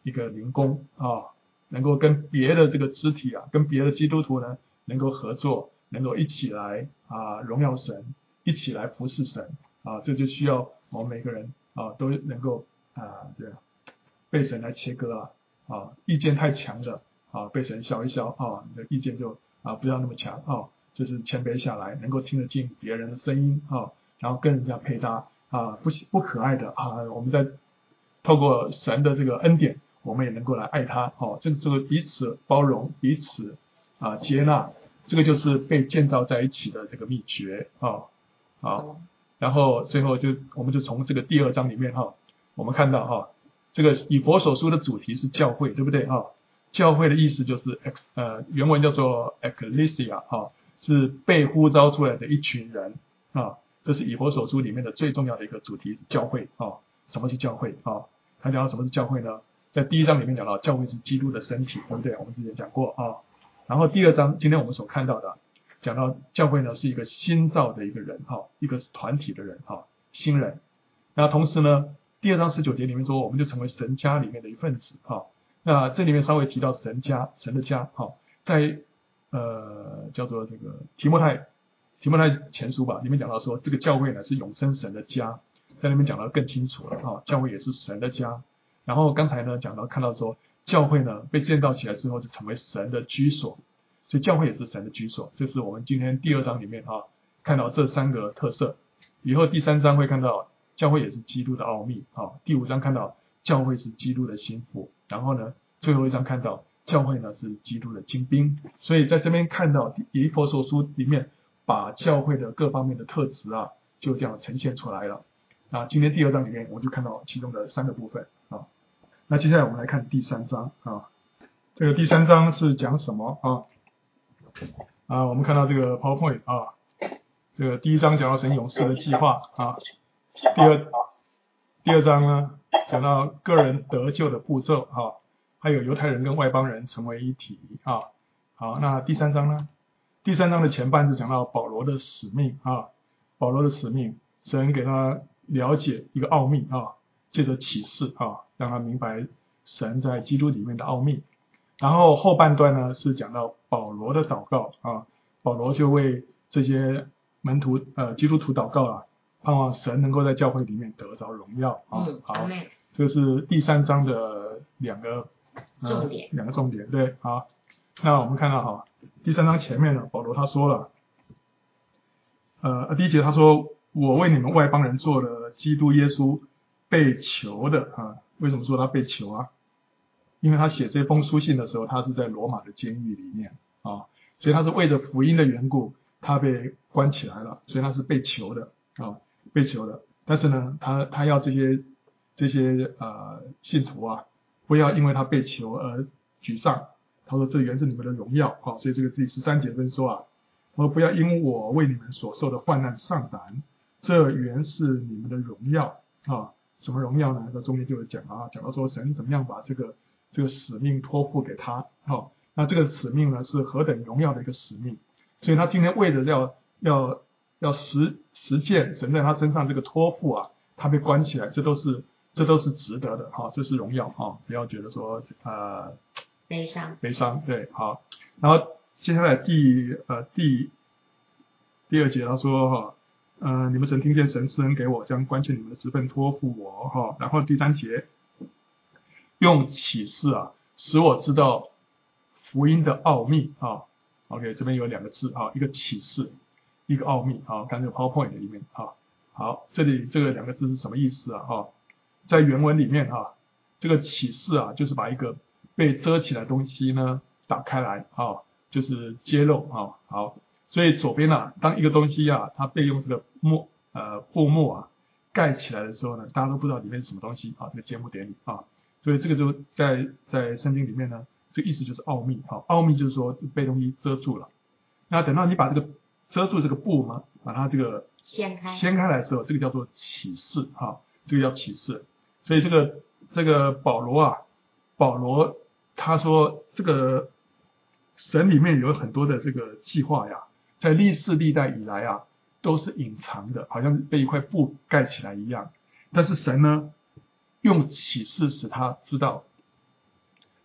一个灵工啊，能够跟别的这个肢体啊，跟别的基督徒呢能够合作，能够一起来啊荣耀神，一起来服侍神啊，这就需要我们每个人啊都能够啊这样被神来切割啊啊，意见太强的啊被神消一消啊，你的意见就啊不要那么强啊，就是谦卑下来，能够听得进别人的声音啊，然后跟人家配搭啊，不不可爱的啊，我们在透过神的这个恩典，我们也能够来爱他哦，这这个彼此包容，彼此啊接纳，这个就是被建造在一起的这个秘诀啊好，然后最后就我们就从这个第二章里面哈，我们看到哈，这个以弗所书的主题是教会，对不对哈？教会的意思就是 ex 呃原文叫做 ecclesia 哈，是被呼召出来的一群人啊，这是以弗所书里面的最重要的一个主题，教会啊。什么是教会啊？他讲到什么是教会呢？在第一章里面讲到教会是基督的身体，对不对？我们之前讲过啊。然后第二章今天我们所看到的，讲到教会呢是一个新造的一个人哈，一个团体的人哈，新人。那同时呢，第二章十九节里面说，我们就成为神家里面的一份子哈。那这里面稍微提到神家，神的家哈，在呃叫做这个提摩太提摩太前书吧，里面讲到说，这个教会呢是永生神的家。在那边讲到更清楚了啊，教会也是神的家。然后刚才呢讲到看到说，教会呢被建造起来之后就成为神的居所，所以教会也是神的居所。这是我们今天第二章里面啊看到这三个特色。以后第三章会看到教会也是基督的奥秘啊，第五章看到教会是基督的心腹，然后呢最后一章看到教会呢是基督的精兵。所以在这边看到以弗所书里面把教会的各方面的特质啊就这样呈现出来了。那今天第二章里面，我们就看到其中的三个部分啊。那接下来我们来看第三章啊。这个第三章是讲什么啊？啊，我们看到这个 PowerPoint 啊，这个第一章讲到神勇士的计划啊，第二第二章呢讲到个人得救的步骤啊，还有犹太人跟外邦人成为一体啊。好，那第三章呢？第三章的前半是讲到保罗的使命啊，保罗的使命，神给他了解一个奥秘啊，借着启示啊，让他明白神在基督里面的奥秘。然后后半段呢是讲到保罗的祷告啊，保罗就为这些门徒呃基督徒祷告啊，盼望神能够在教会里面得着荣耀啊。 嗯， 好，这是第三章的两个、 呃、重点， 两个重点，对，好。那我们看到哈，第三章前面呢，保罗他说了，呃，第一节他说，我为你们外邦人做了基督耶稣被囚的啊。为什么说他被囚啊？因为他写这封书信的时候，他是在罗马的监狱里面啊，所以他是为着福音的缘故，他被关起来了，所以他是被囚的啊，被囚的。但是呢，他他要这些这些呃信徒啊，不要因为他被囚而沮丧。他说这原是你们的荣耀啊，所以这个第十三节分说啊，我不要因我为你们所受的患难丧胆，这原是你们的荣耀啊。什么荣耀呢？在中间就有讲啊，讲到说神怎么样把这个这个使命托付给他啊，那这个使命呢是何等荣耀的一个使命，所以他今天为了要要要实实践神在他身上这个托付啊，他被关起来，这都是这都是值得的哈、啊，这是荣耀啊，不要觉得说呃悲伤悲伤，对，好，然后接下来第呃第第二节他说哈。呃，你们曾听见神施恩给我，将关切你们的职分托付我哈。然后第三节，用启示啊，使我知道福音的奥秘啊。OK， 这边有两个字啊，一个启示，一个奥秘啊。看这个 PowerPoint 里面啊，好，这里这个两个字是什么意思啊？哈，在原文里面啊，这个启示啊，就是把一个被遮起来的东西呢打开来啊，就是揭露啊。好。所以左边啊，当一个东西啊，它被用这个幕呃布幕啊盖起来的时候呢，大家都不知道里面是什么东西啊，这个揭幕典礼啊，所以这个就在在圣经里面呢，这个意思就是奥秘啊，奥秘就是说被东西遮住了。那等到你把这个遮住这个布嘛，把它这个掀开掀开来的时候，这个叫做启示啊，这个叫启示。所以这个这个保罗啊，保罗他说这个神里面有很多的这个计划呀。在历世历代以来啊，都是隐藏的，好像被一块布盖起来一样。但是神呢，用启示使他知道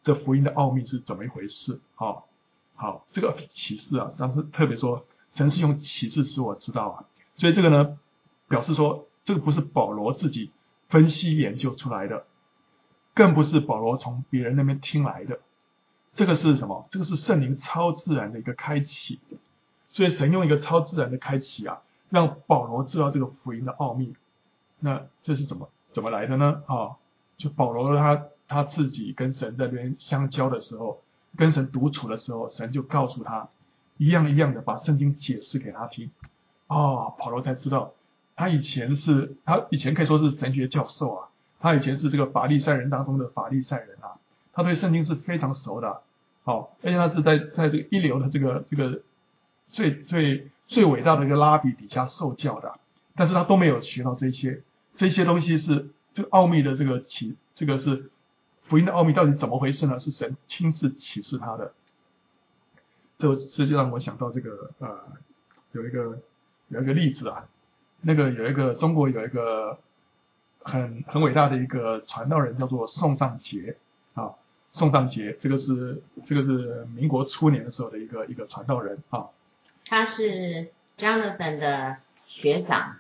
这福音的奥秘是怎么一回事。好，好，这个启示啊，上次特别说神是用启示使我知道啊，所以这个呢表示说这个不是保罗自己分析研究出来的，更不是保罗从别人那边听来的，这个是什么？这个是圣灵超自然的一个开启。所以神用一个超自然的开启啊，让保罗知道这个福音的奥秘。那这是怎么怎么来的呢？啊，就保罗他他自己跟神在那边相交的时候，跟神独处的时候，神就告诉他一样一样的把圣经解释给他听。哦，保罗才知道，他以前是他以前可以说是神学教授啊，他以前是这个法利赛人当中的法利赛人啊，他对圣经是非常熟的。好，而且他是在在这个一流的这个这个最最最伟大的一个拉比底下受教的，但是他都没有学到这些这些东西，是这个奥秘的这个启，这个是福音的奥秘到底怎么回事呢？是神亲自启示他的。这这就让我想到这个呃有一个有一个例子啊，那个有一个中国有一个很很伟大的一个传道人叫做宋尚节啊，宋尚节这个是这个是民国初年的时候的一个一个传道人啊。 他是 Jonathan 的学长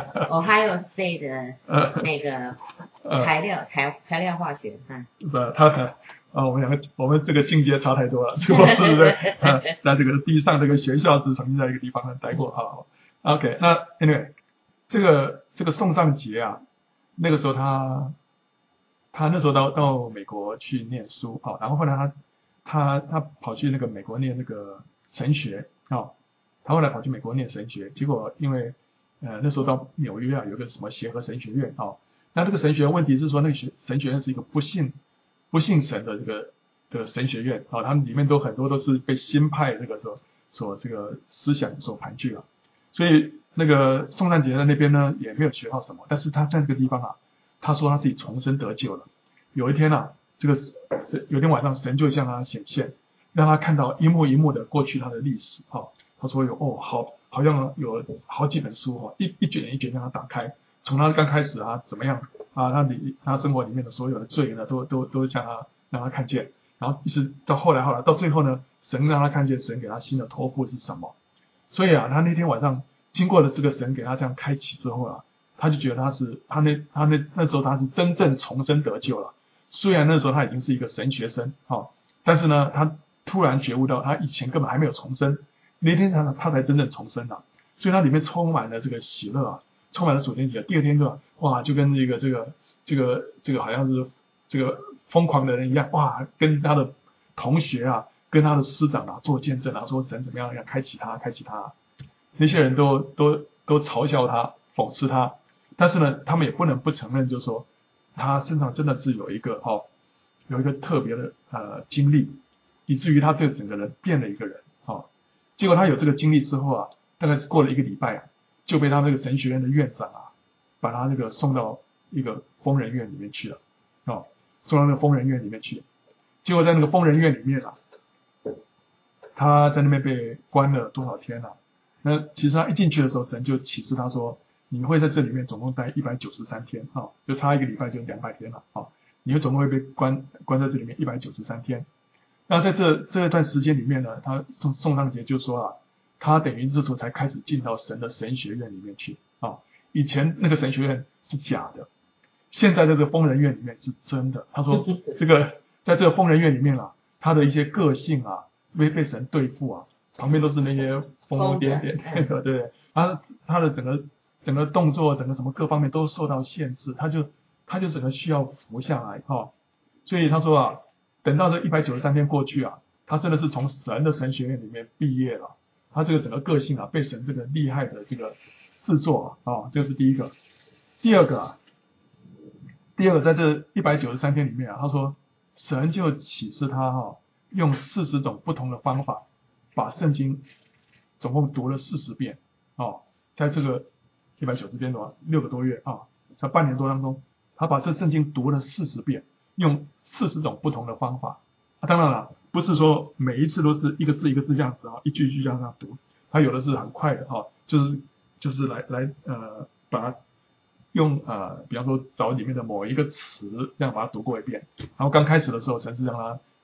，Ohio State 的那个材料材材料化学，嗯， 不，他啊，我们两个我们这个境界差太多了，是不是？在在这个地上这个学校是曾经在一个地方待过啊。OK， 那 anyway， 这个这个宋尚节啊，那个时候他他那时候到到美国去念书啊，然后后来他他他跑去那个美国念那个神学啊。他后来跑去美国念神学，结果因为呃那时候到纽约啊有个什么协和神学院啊，那这个神学院问题是说那个学神学院是一个不信不信神的这个的神学院啊，他们里面都很多都是被新派这个所所这个思想所盘踞了，所以那个宋尚节在那边呢也没有学到什么，但是他在这个地方啊，他说他自己重生得救了。有一天啊，这个有一天晚上神就向他显现，让他看到一幕一幕的过去他的历史啊。他说有哦，好，好像有好几本书哦，一一卷一卷让他打开，从他刚开始啊怎么样啊，他里他生活里面的所有的罪呢，都都都向他让他看见，然后一直到后来后来到最后呢，神让他看见神给他新的托付是什么。所以啊，他那天晚上经过了这个神给他这样开启之后啊，他就觉得他是他那他那那时候他是真正重生得救了。虽然那时候他已经是一个神学生哦，但是呢，他突然觉悟到他以前根本还没有重生。那天他他才真正重生了，所以他里面充满了这个喜乐啊，充满了属天喜乐。第二天就哇，就跟这个这个这个这个好像是这个疯狂的人一样，哇，跟他的同学啊，跟他的师长啊做见证啊，说神怎么样要开启他，开启他。那些人都都都嘲笑他，讽刺他，但是呢，他们也不能不承认，就是说他身上真的是有一个哦，有一个特别的呃经历，以至于他这整个人变了一个人哦。结果他有这个经历之后啊，大概过了一个礼拜啊，就被他那个神学院的院长啊，把他那个送到一个疯人院里面去了，哦，送到那个疯人院里面去。结果在那个疯人院里面啊，他在那边被关了多少天啊？那其实他一进去的时候，神就启示他说，你会在这里面总共待一百九十三天啊，就差一个礼拜就两百天了啊，你会总共会被关关在这里面一百九十三天。那在这这段时间里面呢，他宋宋尚节就说啊，他等于这时候才开始进到神的神学院里面去啊。以前那个神学院是假的，现在这个疯人院里面是真的。他说这个在这个疯人院里面啊，他的一些个性啊被被神对付啊，旁边都是那些疯疯癫癫，对不对？他他的整个整个动作，整个什么各方面都受到限制，他就他就整个需要服下来啊。所以他说啊，等到这一百九十三天过去啊，他真的是从神的神学院里面毕业了。他这个整个个性啊，被神这个厉害的这个制作啊，啊，这是第一个。第二个啊，第二个在这一百九十三天里面啊，他说神就启示他哈、啊，用四十种不同的方法，把圣经总共读了四十遍啊，在这个一百九十天多六个多月啊，在半年多当中，他把这圣经读了四十遍。用四十种不同的方法、啊、当然了，不是说每一次都是一个字一个字这样子啊，一句一句这样读，他有的是很快的哈、啊，就是就是来来呃把它用呃比方说找里面的某一个词这样把它读过一遍，然后刚开始的时候神是让他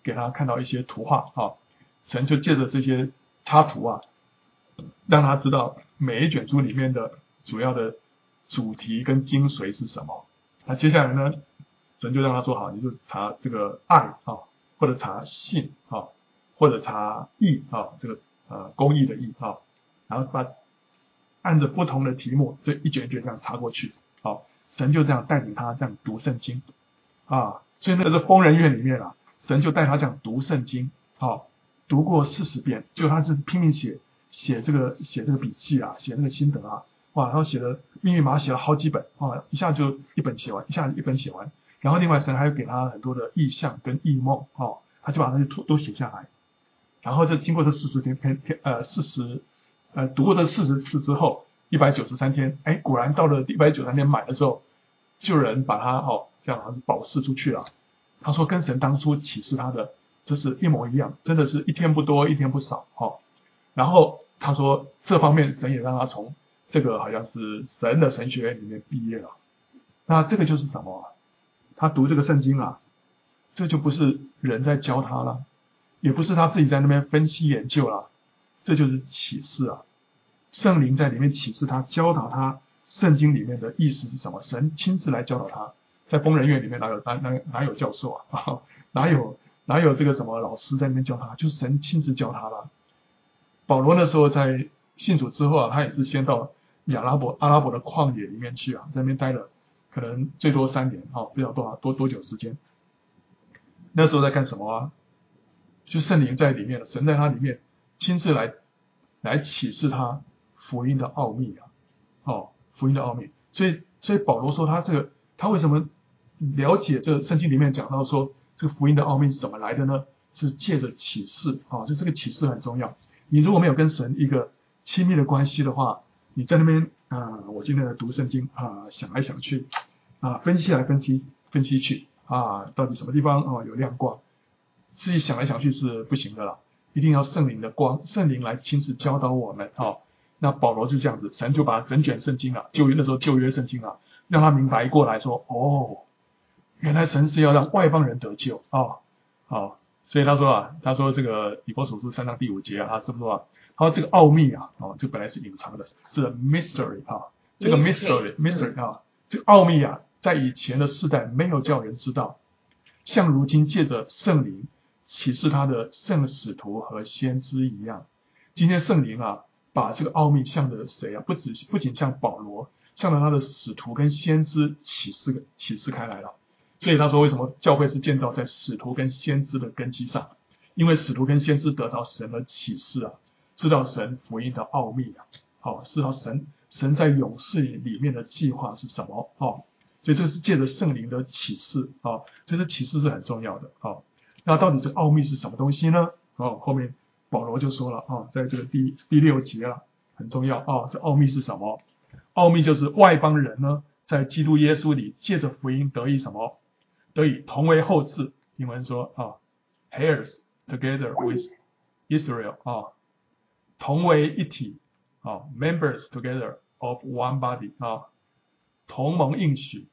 给他看到一些图画啊，神就借着这些插图啊，让他知道每一卷书里面的主要的主题跟精髓是什么。那接下来呢，神就让他说好，你就查这个爱啊，或者查信啊，或者查义啊，这个呃公义的义啊，然后把按着不同的题目，这一卷一卷这样查过去，好，神就这样带领他这样读圣经啊。所以那个疯人院里面啊，神就带他这样读圣经，好，读过四十遍，就他是拼命写写这个写这个笔记啊，写那个心得啊，哇，然后写的密密麻麻写了好几本啊，一下就一本写完，一下一本写完。然后另外神还有给他很多的意象跟异梦哦，他就把那些都都写下来。然后就经过这四十天天呃四十呃读过这四十次之后，一百九十三天，哎，果然到了一百九十三天满的时候，就有人把他哦这样好像是保释出去了。他说跟神当初启示他的这是一模一样，真的是一天不多一天不少哦。然后他说这方面神也让他从这个好像是神的神学院里面毕业了。那这个就是什么啊？他读这个圣经啊，这就不是人在教他了，也不是他自己在那边分析研究了，这就是启示啊。圣灵在里面启示他，教导他圣经里面的意思是什么，神亲自来教导他。在疯人院里面哪有哪哪哪有教授啊？哪有哪有这个什么老师在那边教他，就是神亲自教他了。保罗那时候在信主之后啊，他也是先到亚拉伯阿拉伯的旷野里面去啊，在那边待了可能最多三年啊，不知道多少多多久时间。那时候在干什么啊？就圣灵在里面了，神在他里面亲自来来启示他福音的奥秘啊，哦，福音的奥秘。所以所以保罗说他这个他为什么了解这个圣经里面讲到说这个福音的奥秘是怎么来的呢？是借着启示啊，就这个启示很重要。你如果没有跟神一个亲密的关系的话，你在那边啊，我今天在读圣经啊，想来想去啊，分析来分析分析去啊，到底什么地方啊有亮光，自己想来想去是不行的了，一定要圣灵的光，圣灵来亲自教导我们啊。那保罗就这样子，神就把整卷圣经啊，旧约那时候旧约圣经啊，让他明白过来说，哦，原来神是要让外邦人得救啊，好。所以他说啊，他说这个以弗所书三章第五节啊，他是不是说啊？他说这个奥秘啊，哦，这本来是隐藏的，是 mystery 啊，这个 mystery mystery 啊，这个奥秘啊，在以前的世代没有叫人知道，像如今借着圣灵启示他的圣使徒和先知一样，今天圣灵啊，把这个奥秘向着谁啊？不止不仅向保罗，向着他的使徒跟先知启示启示开来了。所以他说为什么教会是建造在使徒跟先知的根基上？因为使徒跟先知得到神的启示啊，知道神福音的奥秘啊，好、哦，知道神神在永世里面的计划是什么哦，所以这是借着圣灵的启示啊、哦，所以这启示是很重要的哦。那到底这个奥秘是什么东西呢？哦，后面保罗就说了啊、哦，在这个第第六节了，很重要啊、哦，这奥秘是什么？奥秘就是外邦人呢，在基督耶稣里借着福音得以什么？得以同为后嗣，英文说啊 ，heirs together with Israel 啊，同为一体啊 ，members together of one body 啊，同盟应许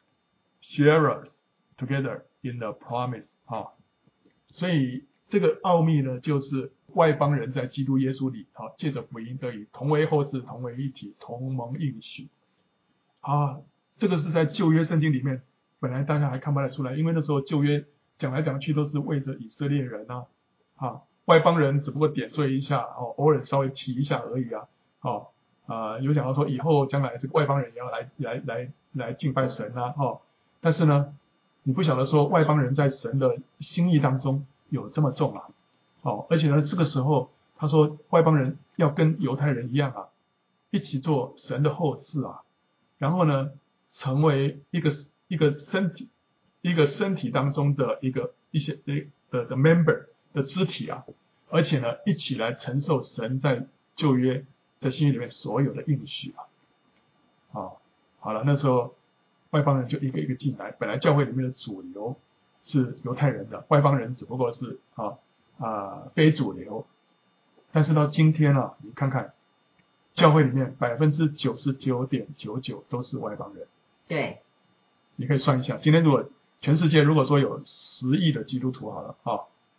，sharers together in the promise 啊，所以这个奥秘呢，就是外邦人在基督耶稣里啊，借着福音得以同为后嗣，同为一体，同盟应许啊，这个是在旧约圣经里面。本来大家还看不太出来，因为那时候旧约讲来讲去都是为着以色列人啊，啊，外邦人只不过点缀一下，哦，偶尔稍微提一下而已啊，哦，啊，有讲到说以后将来这个外邦人也要来来来来敬拜神啊，哦，但是呢，你不晓得说外邦人在神的心意当中有这么重啊，哦，而且呢，这个时候他说外邦人要跟犹太人一样啊，一起做神的后嗣啊，然后呢，成为一个。一个身体，一个身体当中的一个一些的的 member 的肢体啊，而且呢，一起来承受神在旧约在新约里面所有的应许啊。哦，好了，那时候外邦人就一个一个进来，本来教会里面的主流是犹太人的，外邦人只不过是啊啊非主流。但是到今天啊，你看看教会里面百分之九十九点九九都是外邦人。 对。 你可以算一下，今天如果全世界如果说有十亿的基督徒好了啊，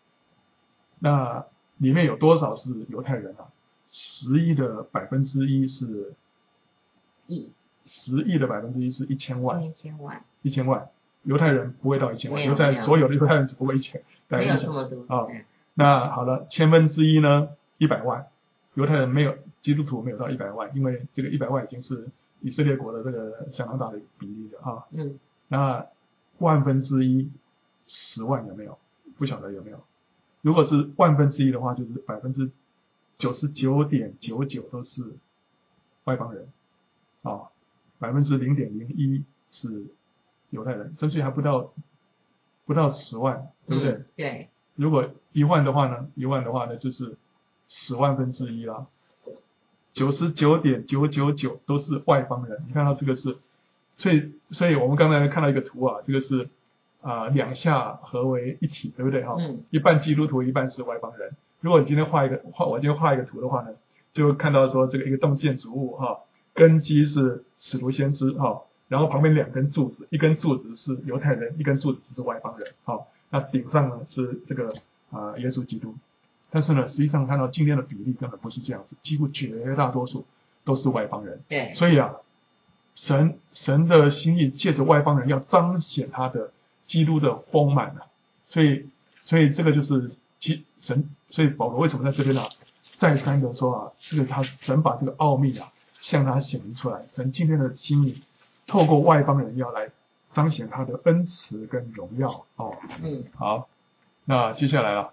那里面有多少是犹太人啊？十亿的百分之一是亿， 十亿的百分之一是一千万， 一千万， 一千万。犹太人不会到一千万，犹太没有没有所有的犹太人只不过一千，大概没有一千这么多啊。 嗯那好了，千分之一呢，一百万。犹太人没有，基督徒没有到一百万，因为这个一百万已经是以色列国的这个相当大的比例的啊。 嗯， 那万分之一，十万有没有？不晓得有没有。如果是万分之一的话，就是百分之九十九点九九都是外邦人啊，百分之零点零一是犹太人，甚至还不到不到十万，对不对？ 嗯、对。 如果一万的话呢，一万的话呢就是十万分之一啦，九十九点九九九都是外邦人。你看到这个是，所以所以我们刚才看到一个图啊，这个是啊、呃、两下合为一体，对不对哈？ 嗯。 一半基督徒，一半是外邦人。如果你今天画一个画，我今天画一个图的话呢，就看到说这个一个动建筑物哈，根基是使徒先知哈，然后旁边两根柱子，一根柱子是犹太人，一根柱子是外邦人哈。那顶上呢是这个啊、呃、耶稣基督。但是呢，实际上看到今天的比例根本不是这样子，几乎绝大多数都是外邦人。 对。 所以啊，神神的心意借着外邦人要彰显他的基督的丰满啊。所以所以这个就是其神，所以保罗为什么在这边啊再三的说啊，这个他神把这个奥秘啊向他显明出来，神今天的心意透过外邦人要来彰显他的恩慈跟荣耀哦。 嗯。好， 那接下来啊。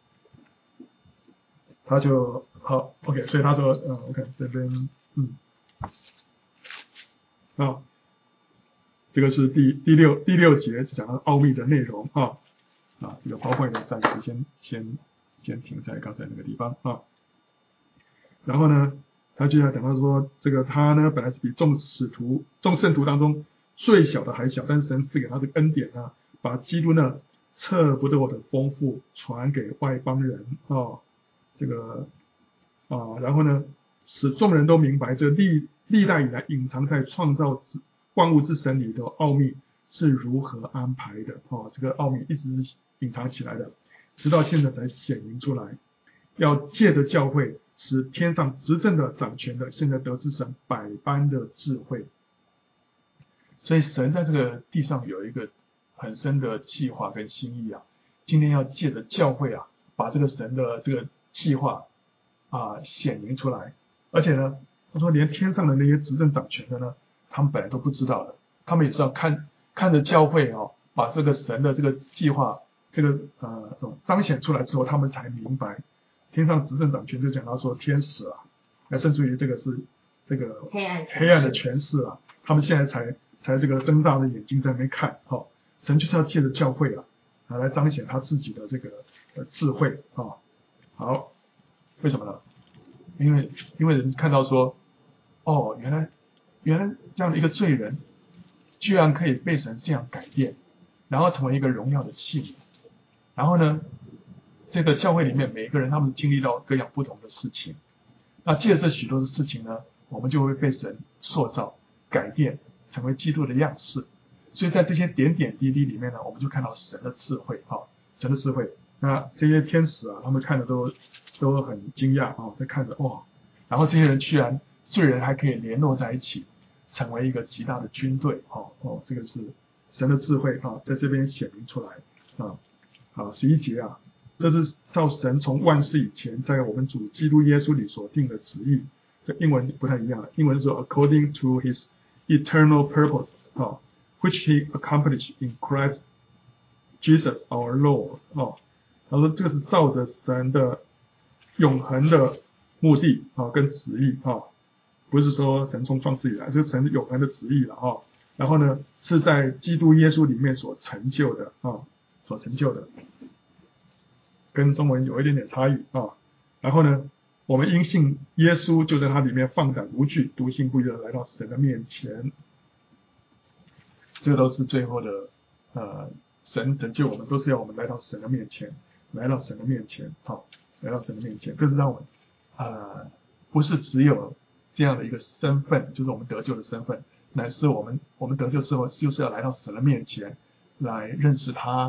他就好 ，OK， 所以他说，嗯 ，OK， 这边，嗯，啊，这个是第第六第六节讲到奥秘的内容啊，啊，这个包会的暂时先先先停在刚才那个地方啊，然后呢，他就要讲到说，这个他呢本来是比众使徒、众圣徒当中最小的还小，但是神赐给他这个恩典啊，把基督呢测不透的丰富传给外邦人啊。这个啊，然后呢，使众人都明白这历历代以来隐藏在创造之万物之神里的奥秘是如何安排的哦，这个奥秘一直是隐藏起来的，直到现在才显明出来。要借着教会，使天上执政的、掌权的，现在得知神百般的智慧。所以神在这个地上有一个很深的计划跟心意啊，今天要借着教会啊，把这个神的这个计划啊显明出来，而且呢，他说连天上的那些执政掌权的呢，他们本来都不知道的，他们也是要看看着教会哦，把这个神的这个计划，这个呃这种彰显出来之后，他们才明白。天上执政掌权就讲到说天使啊，那甚至于这个是这个黑暗黑暗的权势啊，他们现在才才这个睁大的眼睛在那边看，哦，神就是要借着教会啊，啊来彰显他自己的这个呃智慧啊。哦好，为什么呢？因为因为人看到说，哦，原来原来这样的一个罪人，居然可以被神这样改变，然后成为一个荣耀的器皿。然后呢，这个教会里面每一个人他们经历到各样不同的事情，那借着这许多的事情呢，我们就会被神塑造、改变，成为基督的样式。所以在这些点点滴滴里面呢，我们就看到神的智慧啊，神的智慧。那这些天使啊，他们看的都都很惊讶啊，在看着哇，然后这些人居然罪人还可以联络在一起，成为一个极大的军队哦哦，这个是神的智慧啊，在这边显明出来啊。好，十一节啊，这是照神从万世以前在我们主基督耶稣里所定的旨意。这英文不太一样了，英文是说 according to his eternal purpose 啊 ，which he accomplished in Christ Jesus our Lord 哦。他说这个是照着神的永恒的目的啊跟旨意啊，不是说神从创世以来，就是神永恒的旨意了啊。然后呢，是在基督耶稣里面所成就的啊，所成就的，跟中文有一点点差异啊。然后呢，我们因信耶稣，就在他里面放胆无惧、笃信不疑的来到神的面前。这个都是最后的呃，神拯救我们，都是要我们来到神的面前。来到神的面前，好，来到神的面前，这是让我们呃，不是只有这样的一个身份，就是我们得救的身份，乃是我们我们得救之后，就是要来到神的面前，来认识他，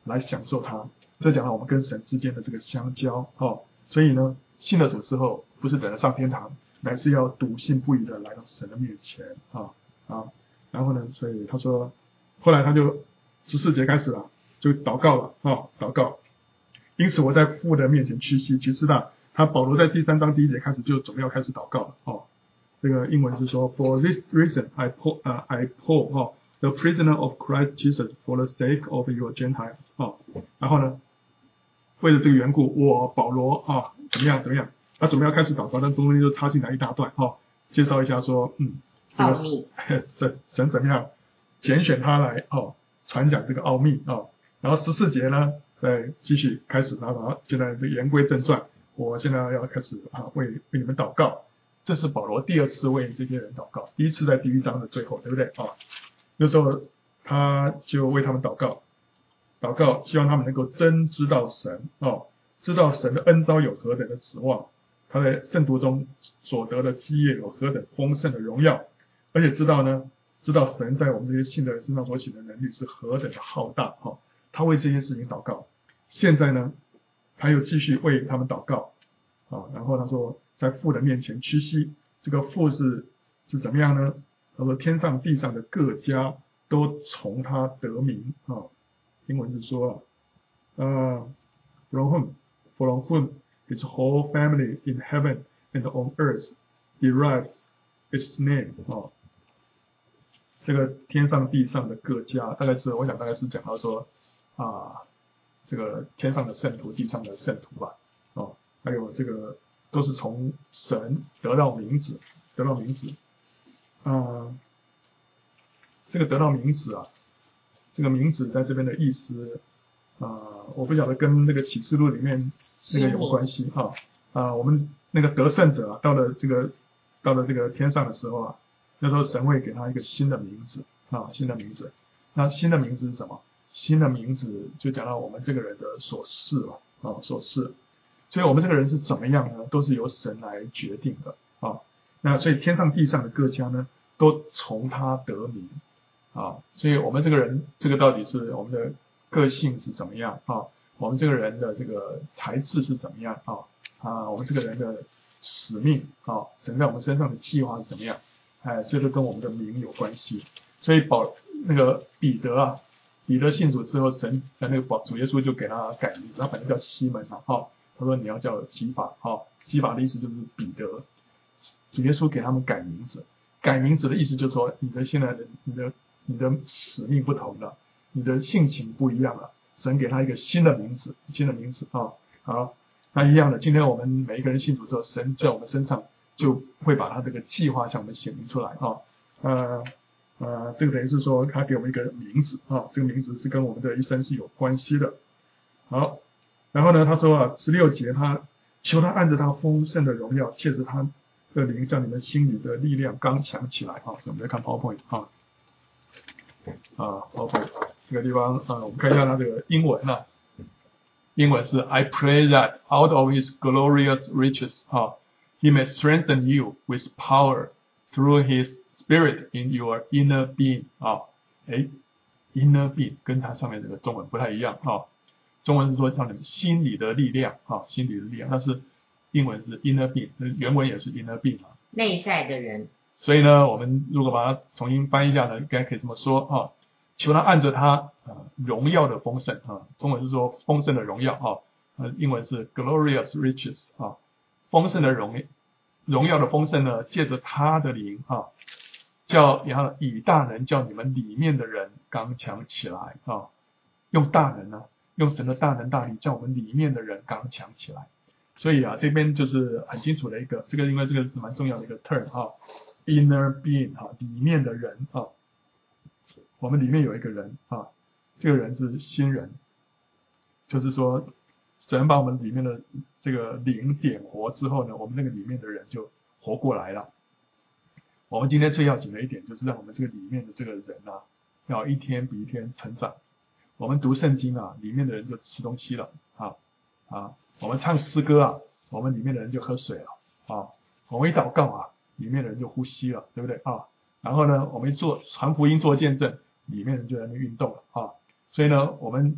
来享受它。这讲到我们跟神之间的这个相交哦。所以呢，信了主之后，不是等着上天堂，乃是要笃信不疑的来到神的面前啊啊。然后呢，所以他说，后来他就十四节开始了，就祷告了啊，祷告。因此我在父的面前屈膝。其实呢，他保罗在第三章第一节开始就准备要开始祷告了哦。这个英文是说 ，For this reason I Paul, uh, I Paul, 哦 the prisoner of Christ Jesus, for the sake of your Gentiles 哦。然后呢，为了这个缘故，我保罗啊，怎么样怎么样？他准备要开始祷告，但中间就插进来一大段哈、哦，介绍一下说，嗯，这个神神怎么样拣选他来哦，传讲这个奥秘哦。然后十四节呢，再继续开始，然后现在这言归正传，我现在要开始啊，为为你们祷告。这是保罗第二次为这些人祷告，第一次在第一章的最后，对不对啊？那时候他就为他们祷告。祷告，希望他们能够真知道神哦，知道神的恩召有何等的指望，他在圣徒中所得的基业有何等丰盛的荣耀，而且知道呢，知道神在我们这些信的人身上所起的能力是何等的浩大哦。他为这些事情祷告，现在呢，他又继续为他们祷告啊、哦。然后他说，在父的面前屈膝，这个父是是怎么样呢？他说，天上地上的各家都从他得名啊。哦，英文是说，呃 ，from whom, from whom his whole family in heaven and on earth derives its name 哦，这个天上地上的各家，大概是我想大概是讲到说啊，这个天上的圣徒，地上的圣徒吧，哦，还有这个都是从神得到名字，得到名字，啊、呃，这个得到名字啊。这个名字在这边的意思，啊、呃，我不晓得跟那个启示录里面那个有没有关系啊？啊、呃，我们那个得胜者啊，到了这个到了这个天上的时候啊，那时候神会给他一个新的名字啊，新的名字。那新的名字是什么？新的名字就讲到我们这个人的所事了啊，所事。所以我们这个人是怎么样呢？都是由神来决定的啊。那所以天上地上的各家呢，都从他得名。啊，所以我们这个人，这个到底是我们的个性是怎么样啊？我们这个人的这个才智是怎么样啊？啊，我们这个人的使命啊，神在我们身上的计划是怎么样？哎，这都跟我们的名有关系。所以保那个彼得啊，彼得信主之后，神那个保主耶稣就给他改名，他本来叫西门嘛，哈，他说你要叫基法，哈，基法的意思就是彼得。主耶稣给他们改名字，改名字的意思就是说，你的现在的你的。你的使命不同了，你的性情不一样了，神给他一个新的名字，新的名字啊。好，那一样的，今天我们每一个人信主之后，神在我们身上就会把他这个计划向我们显明出来啊。呃呃，这个等于是说他给我们一个名字啊，这个名字是跟我们的一生是有关系的。好，然后呢，他说啊，十六节他求他按着他丰盛的荣耀，借着他的灵，叫你们心里的力量刚强起来啊。所以我们再看 PowerPoint 啊。啊，包括这个地方啊，我们看一下它这个英文啊，英文是 I pray that out of his glorious riches 啊 he may strengthen you with power through his spirit in your inner being 啊，哎 inner being 跟它上面这个中文不太一样啊，中文是说叫你们心里的力量啊，心里的力量，但是英文是 inner being， 原文也是 inner being 啊， 内在的人。所以呢，我们如果把它重新翻译一下呢，应该可以这么说啊，求他按着他呃荣耀的丰盛啊，中文是说丰盛的荣耀啊，呃英文是 glorious riches 啊，丰盛的荣荣耀的丰盛呢，借着他的灵啊，叫然后以大能叫你们里面的人刚强起来啊，用大能呢，用神的大能大力叫我们里面的人刚强起来。所以啊，这边就是很清楚的一个，这个因为这个是蛮重要的一个 term 啊。inner being 啊，里面的人啊，我们里面有一个人啊，这个人是新人，就是说神把我们里面的这个灵点活之后呢，我们那个里面的人就活过来了。我们今天最要紧的一点就是让我们这个里面的这个人啊，要一天比一天成长。我们读圣经啊，里面的人就吃东西了啊啊，我们唱诗歌啊，我们里面的人就喝水了啊，我们一祷告啊，里面的人就呼吸了，对不对啊？然后呢，我们一做传福音做见证，里面人就在那运动了啊。所以呢，我们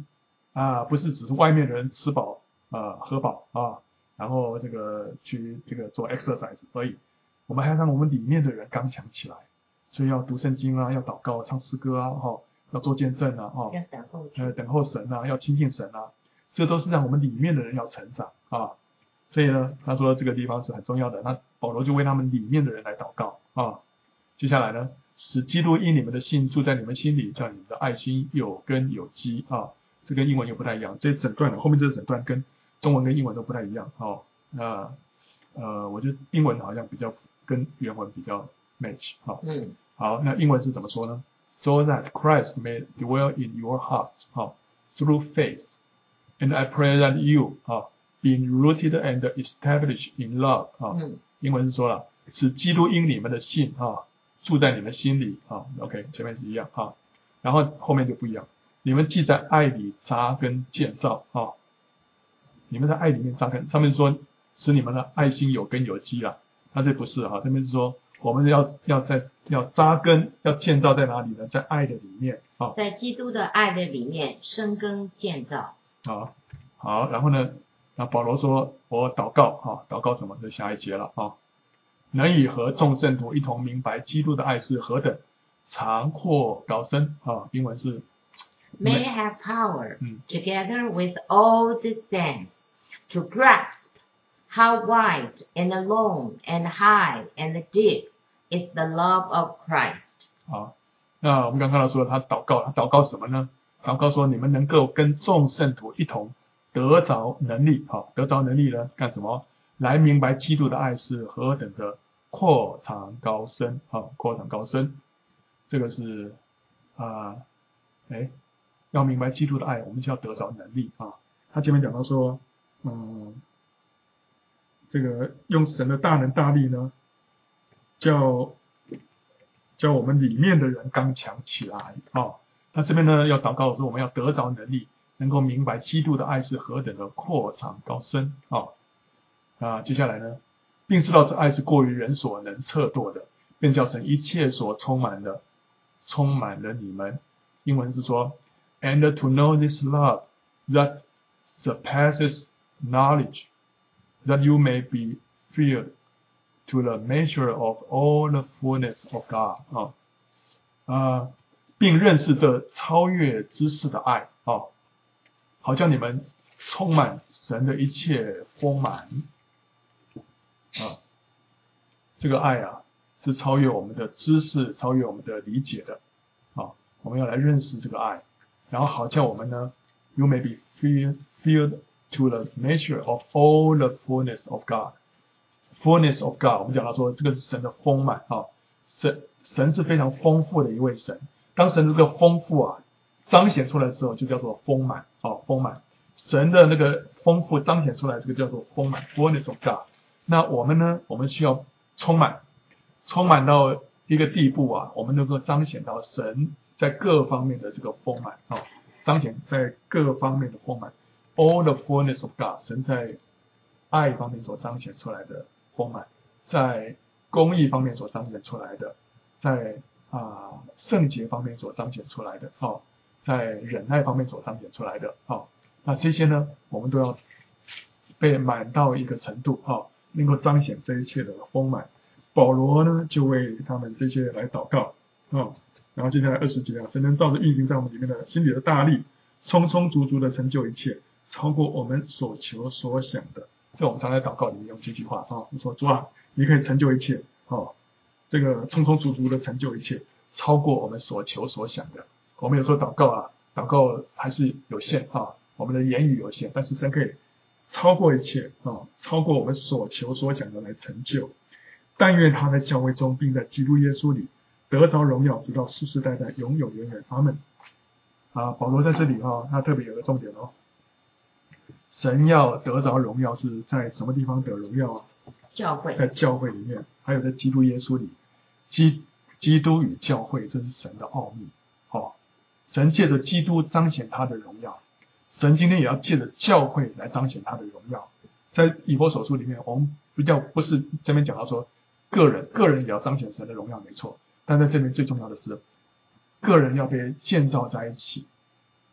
啊，不是只是外面的人吃饱啊喝饱啊，然后这个去这个做 exercise 而已，我们还要让我们里面的人刚强起来，所以要读圣经啊，要祷告、唱诗歌啊，哈、哦，要做见证啊，哈、哦， 要等候呃，等候神啊，要亲近神啊，这都是让我们里面的人要成长啊。所以呢，他说这个地方是很重要的。那保罗就为他们里面的人来祷告啊。接下来呢，使基督因你们的信住在你们心里，叫你们的爱心有根有基啊。这跟英文又不太一样，这整段的后面这整段跟中文跟英文都不太一样哦。那呃，我觉得英文好像比较跟原文比较 match 哈。 嗯。 好，那英文是怎么说呢 ？So that Christ may dwell in your hearts, 哈 through faith, and I pray that you 啊 being rooted and established in love 啊。 嗯。 英文是说了，使基督因你们的信啊住在你们心里啊。OK， 前面是一样啊，然后后面就不一样。你们既在爱里扎根建造啊，你们在爱里面扎根。上面说使你们的爱心有根有基啦，他这不是哈、啊，这边是说我们要要在要扎根，要建造在哪里呢？在爱的里面啊， 在基督的爱的里面生根建造。 好，好，然后呢，那保罗说，我祷告哈、啊，祷告什么？就下一节了啊，能以和众圣徒一同明白基督的爱是何等长阔高深啊，英文是。 May have power, 嗯 together with all the saints, to grasp how wide and long and high and deep is the love of Christ. 好，那我们刚刚到说他祷告，他祷告什么呢？祷告说你们能够跟众圣徒一同得着能力，好，得着能力呢干什么？来明白基督的爱是何等的阔长高深，好，阔长高深，这个是啊，哎。要明白基督的爱，我们就要得着能力啊。他前面讲到说，嗯，这个用神的大能大力呢，叫叫我们里面的人刚强起来啊。那这边呢，要祷告说，我们要得着能力，能够明白基督的爱是何等的阔长高深啊。啊，接下来呢，并知道这爱是过于人所能测度的，便叫成一切所充满的，充满了你们。英文是说。And to know this love that surpasses knowledge, that you may be filled to the measure of all the fullness of God 啊，呃，并认识这超越知识的爱啊，好像你们充满神的一切丰满啊，这个爱啊是超越我们的知识，超越我们的理解的啊，我们要来认识这个爱。然后好叫我们呢 ，you may be filled filled to the measure of all the fullness of God. Fullness of God， 我们讲到说这个是神的丰满啊，神神是非常丰富的一位神。当神这个丰富啊彰显出来的时候，就叫做丰满啊，丰满。神的那个丰富彰显出来，这个叫做丰满 ，fullness of God。那我们呢，我们需要充满，充满到一个地步啊，我们能够彰显到神。在各方面的这个丰满啊，彰显在各方面的丰满 ，all the fullness of God， 神在爱方面所彰显出来的丰满，在公义方面所彰显出来的，在啊圣洁方面所彰显出来的，哦，在忍耐方面所彰显出来的，哦，那这些呢，我们都要被满到一个程度，哦，能够彰显这一切的丰满。保罗呢，就为他们这些来祷告，哦。然后接下来二十节啊，神能照着运行在我们里面的心里的大力，充充足足的成就一切，超过我们所求所想的。这我们常在祷告里面用这句话啊，你说主啊，你可以成就一切哦，这个充充足足的成就一切，超过我们所求所想的。我们有时候祷告啊，祷告还是有限啊，我们的言语有限，但是神可以超过一切啊，超过我们所求所想的来成就。但愿他在教会中，并在基督耶稣里。得着荣耀，直到世世代代，永永远远。阿们。啊，保罗在这里哈、啊，他特别有个重点哦。神要得着荣耀是在什么地方得荣耀啊？ 教会， 在教会里面，还有在基督耶稣里。基基督与教会，这是神的奥秘。哦，神借着基督彰显他的荣耀，神今天也要借着教会来彰显他的荣耀。在以弗所书里面，我们比较不是这边讲到说个人，个人也要彰显神的荣耀，没错。但在这边最重要的是，个人要被建造在一起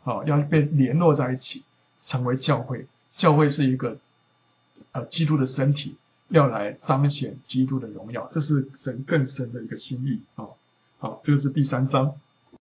好，要被联络在一起，成为教会。教会是一个呃基督的身体，要来彰显基督的荣耀，这是神更深的一个心意啊。好，这个是第三章。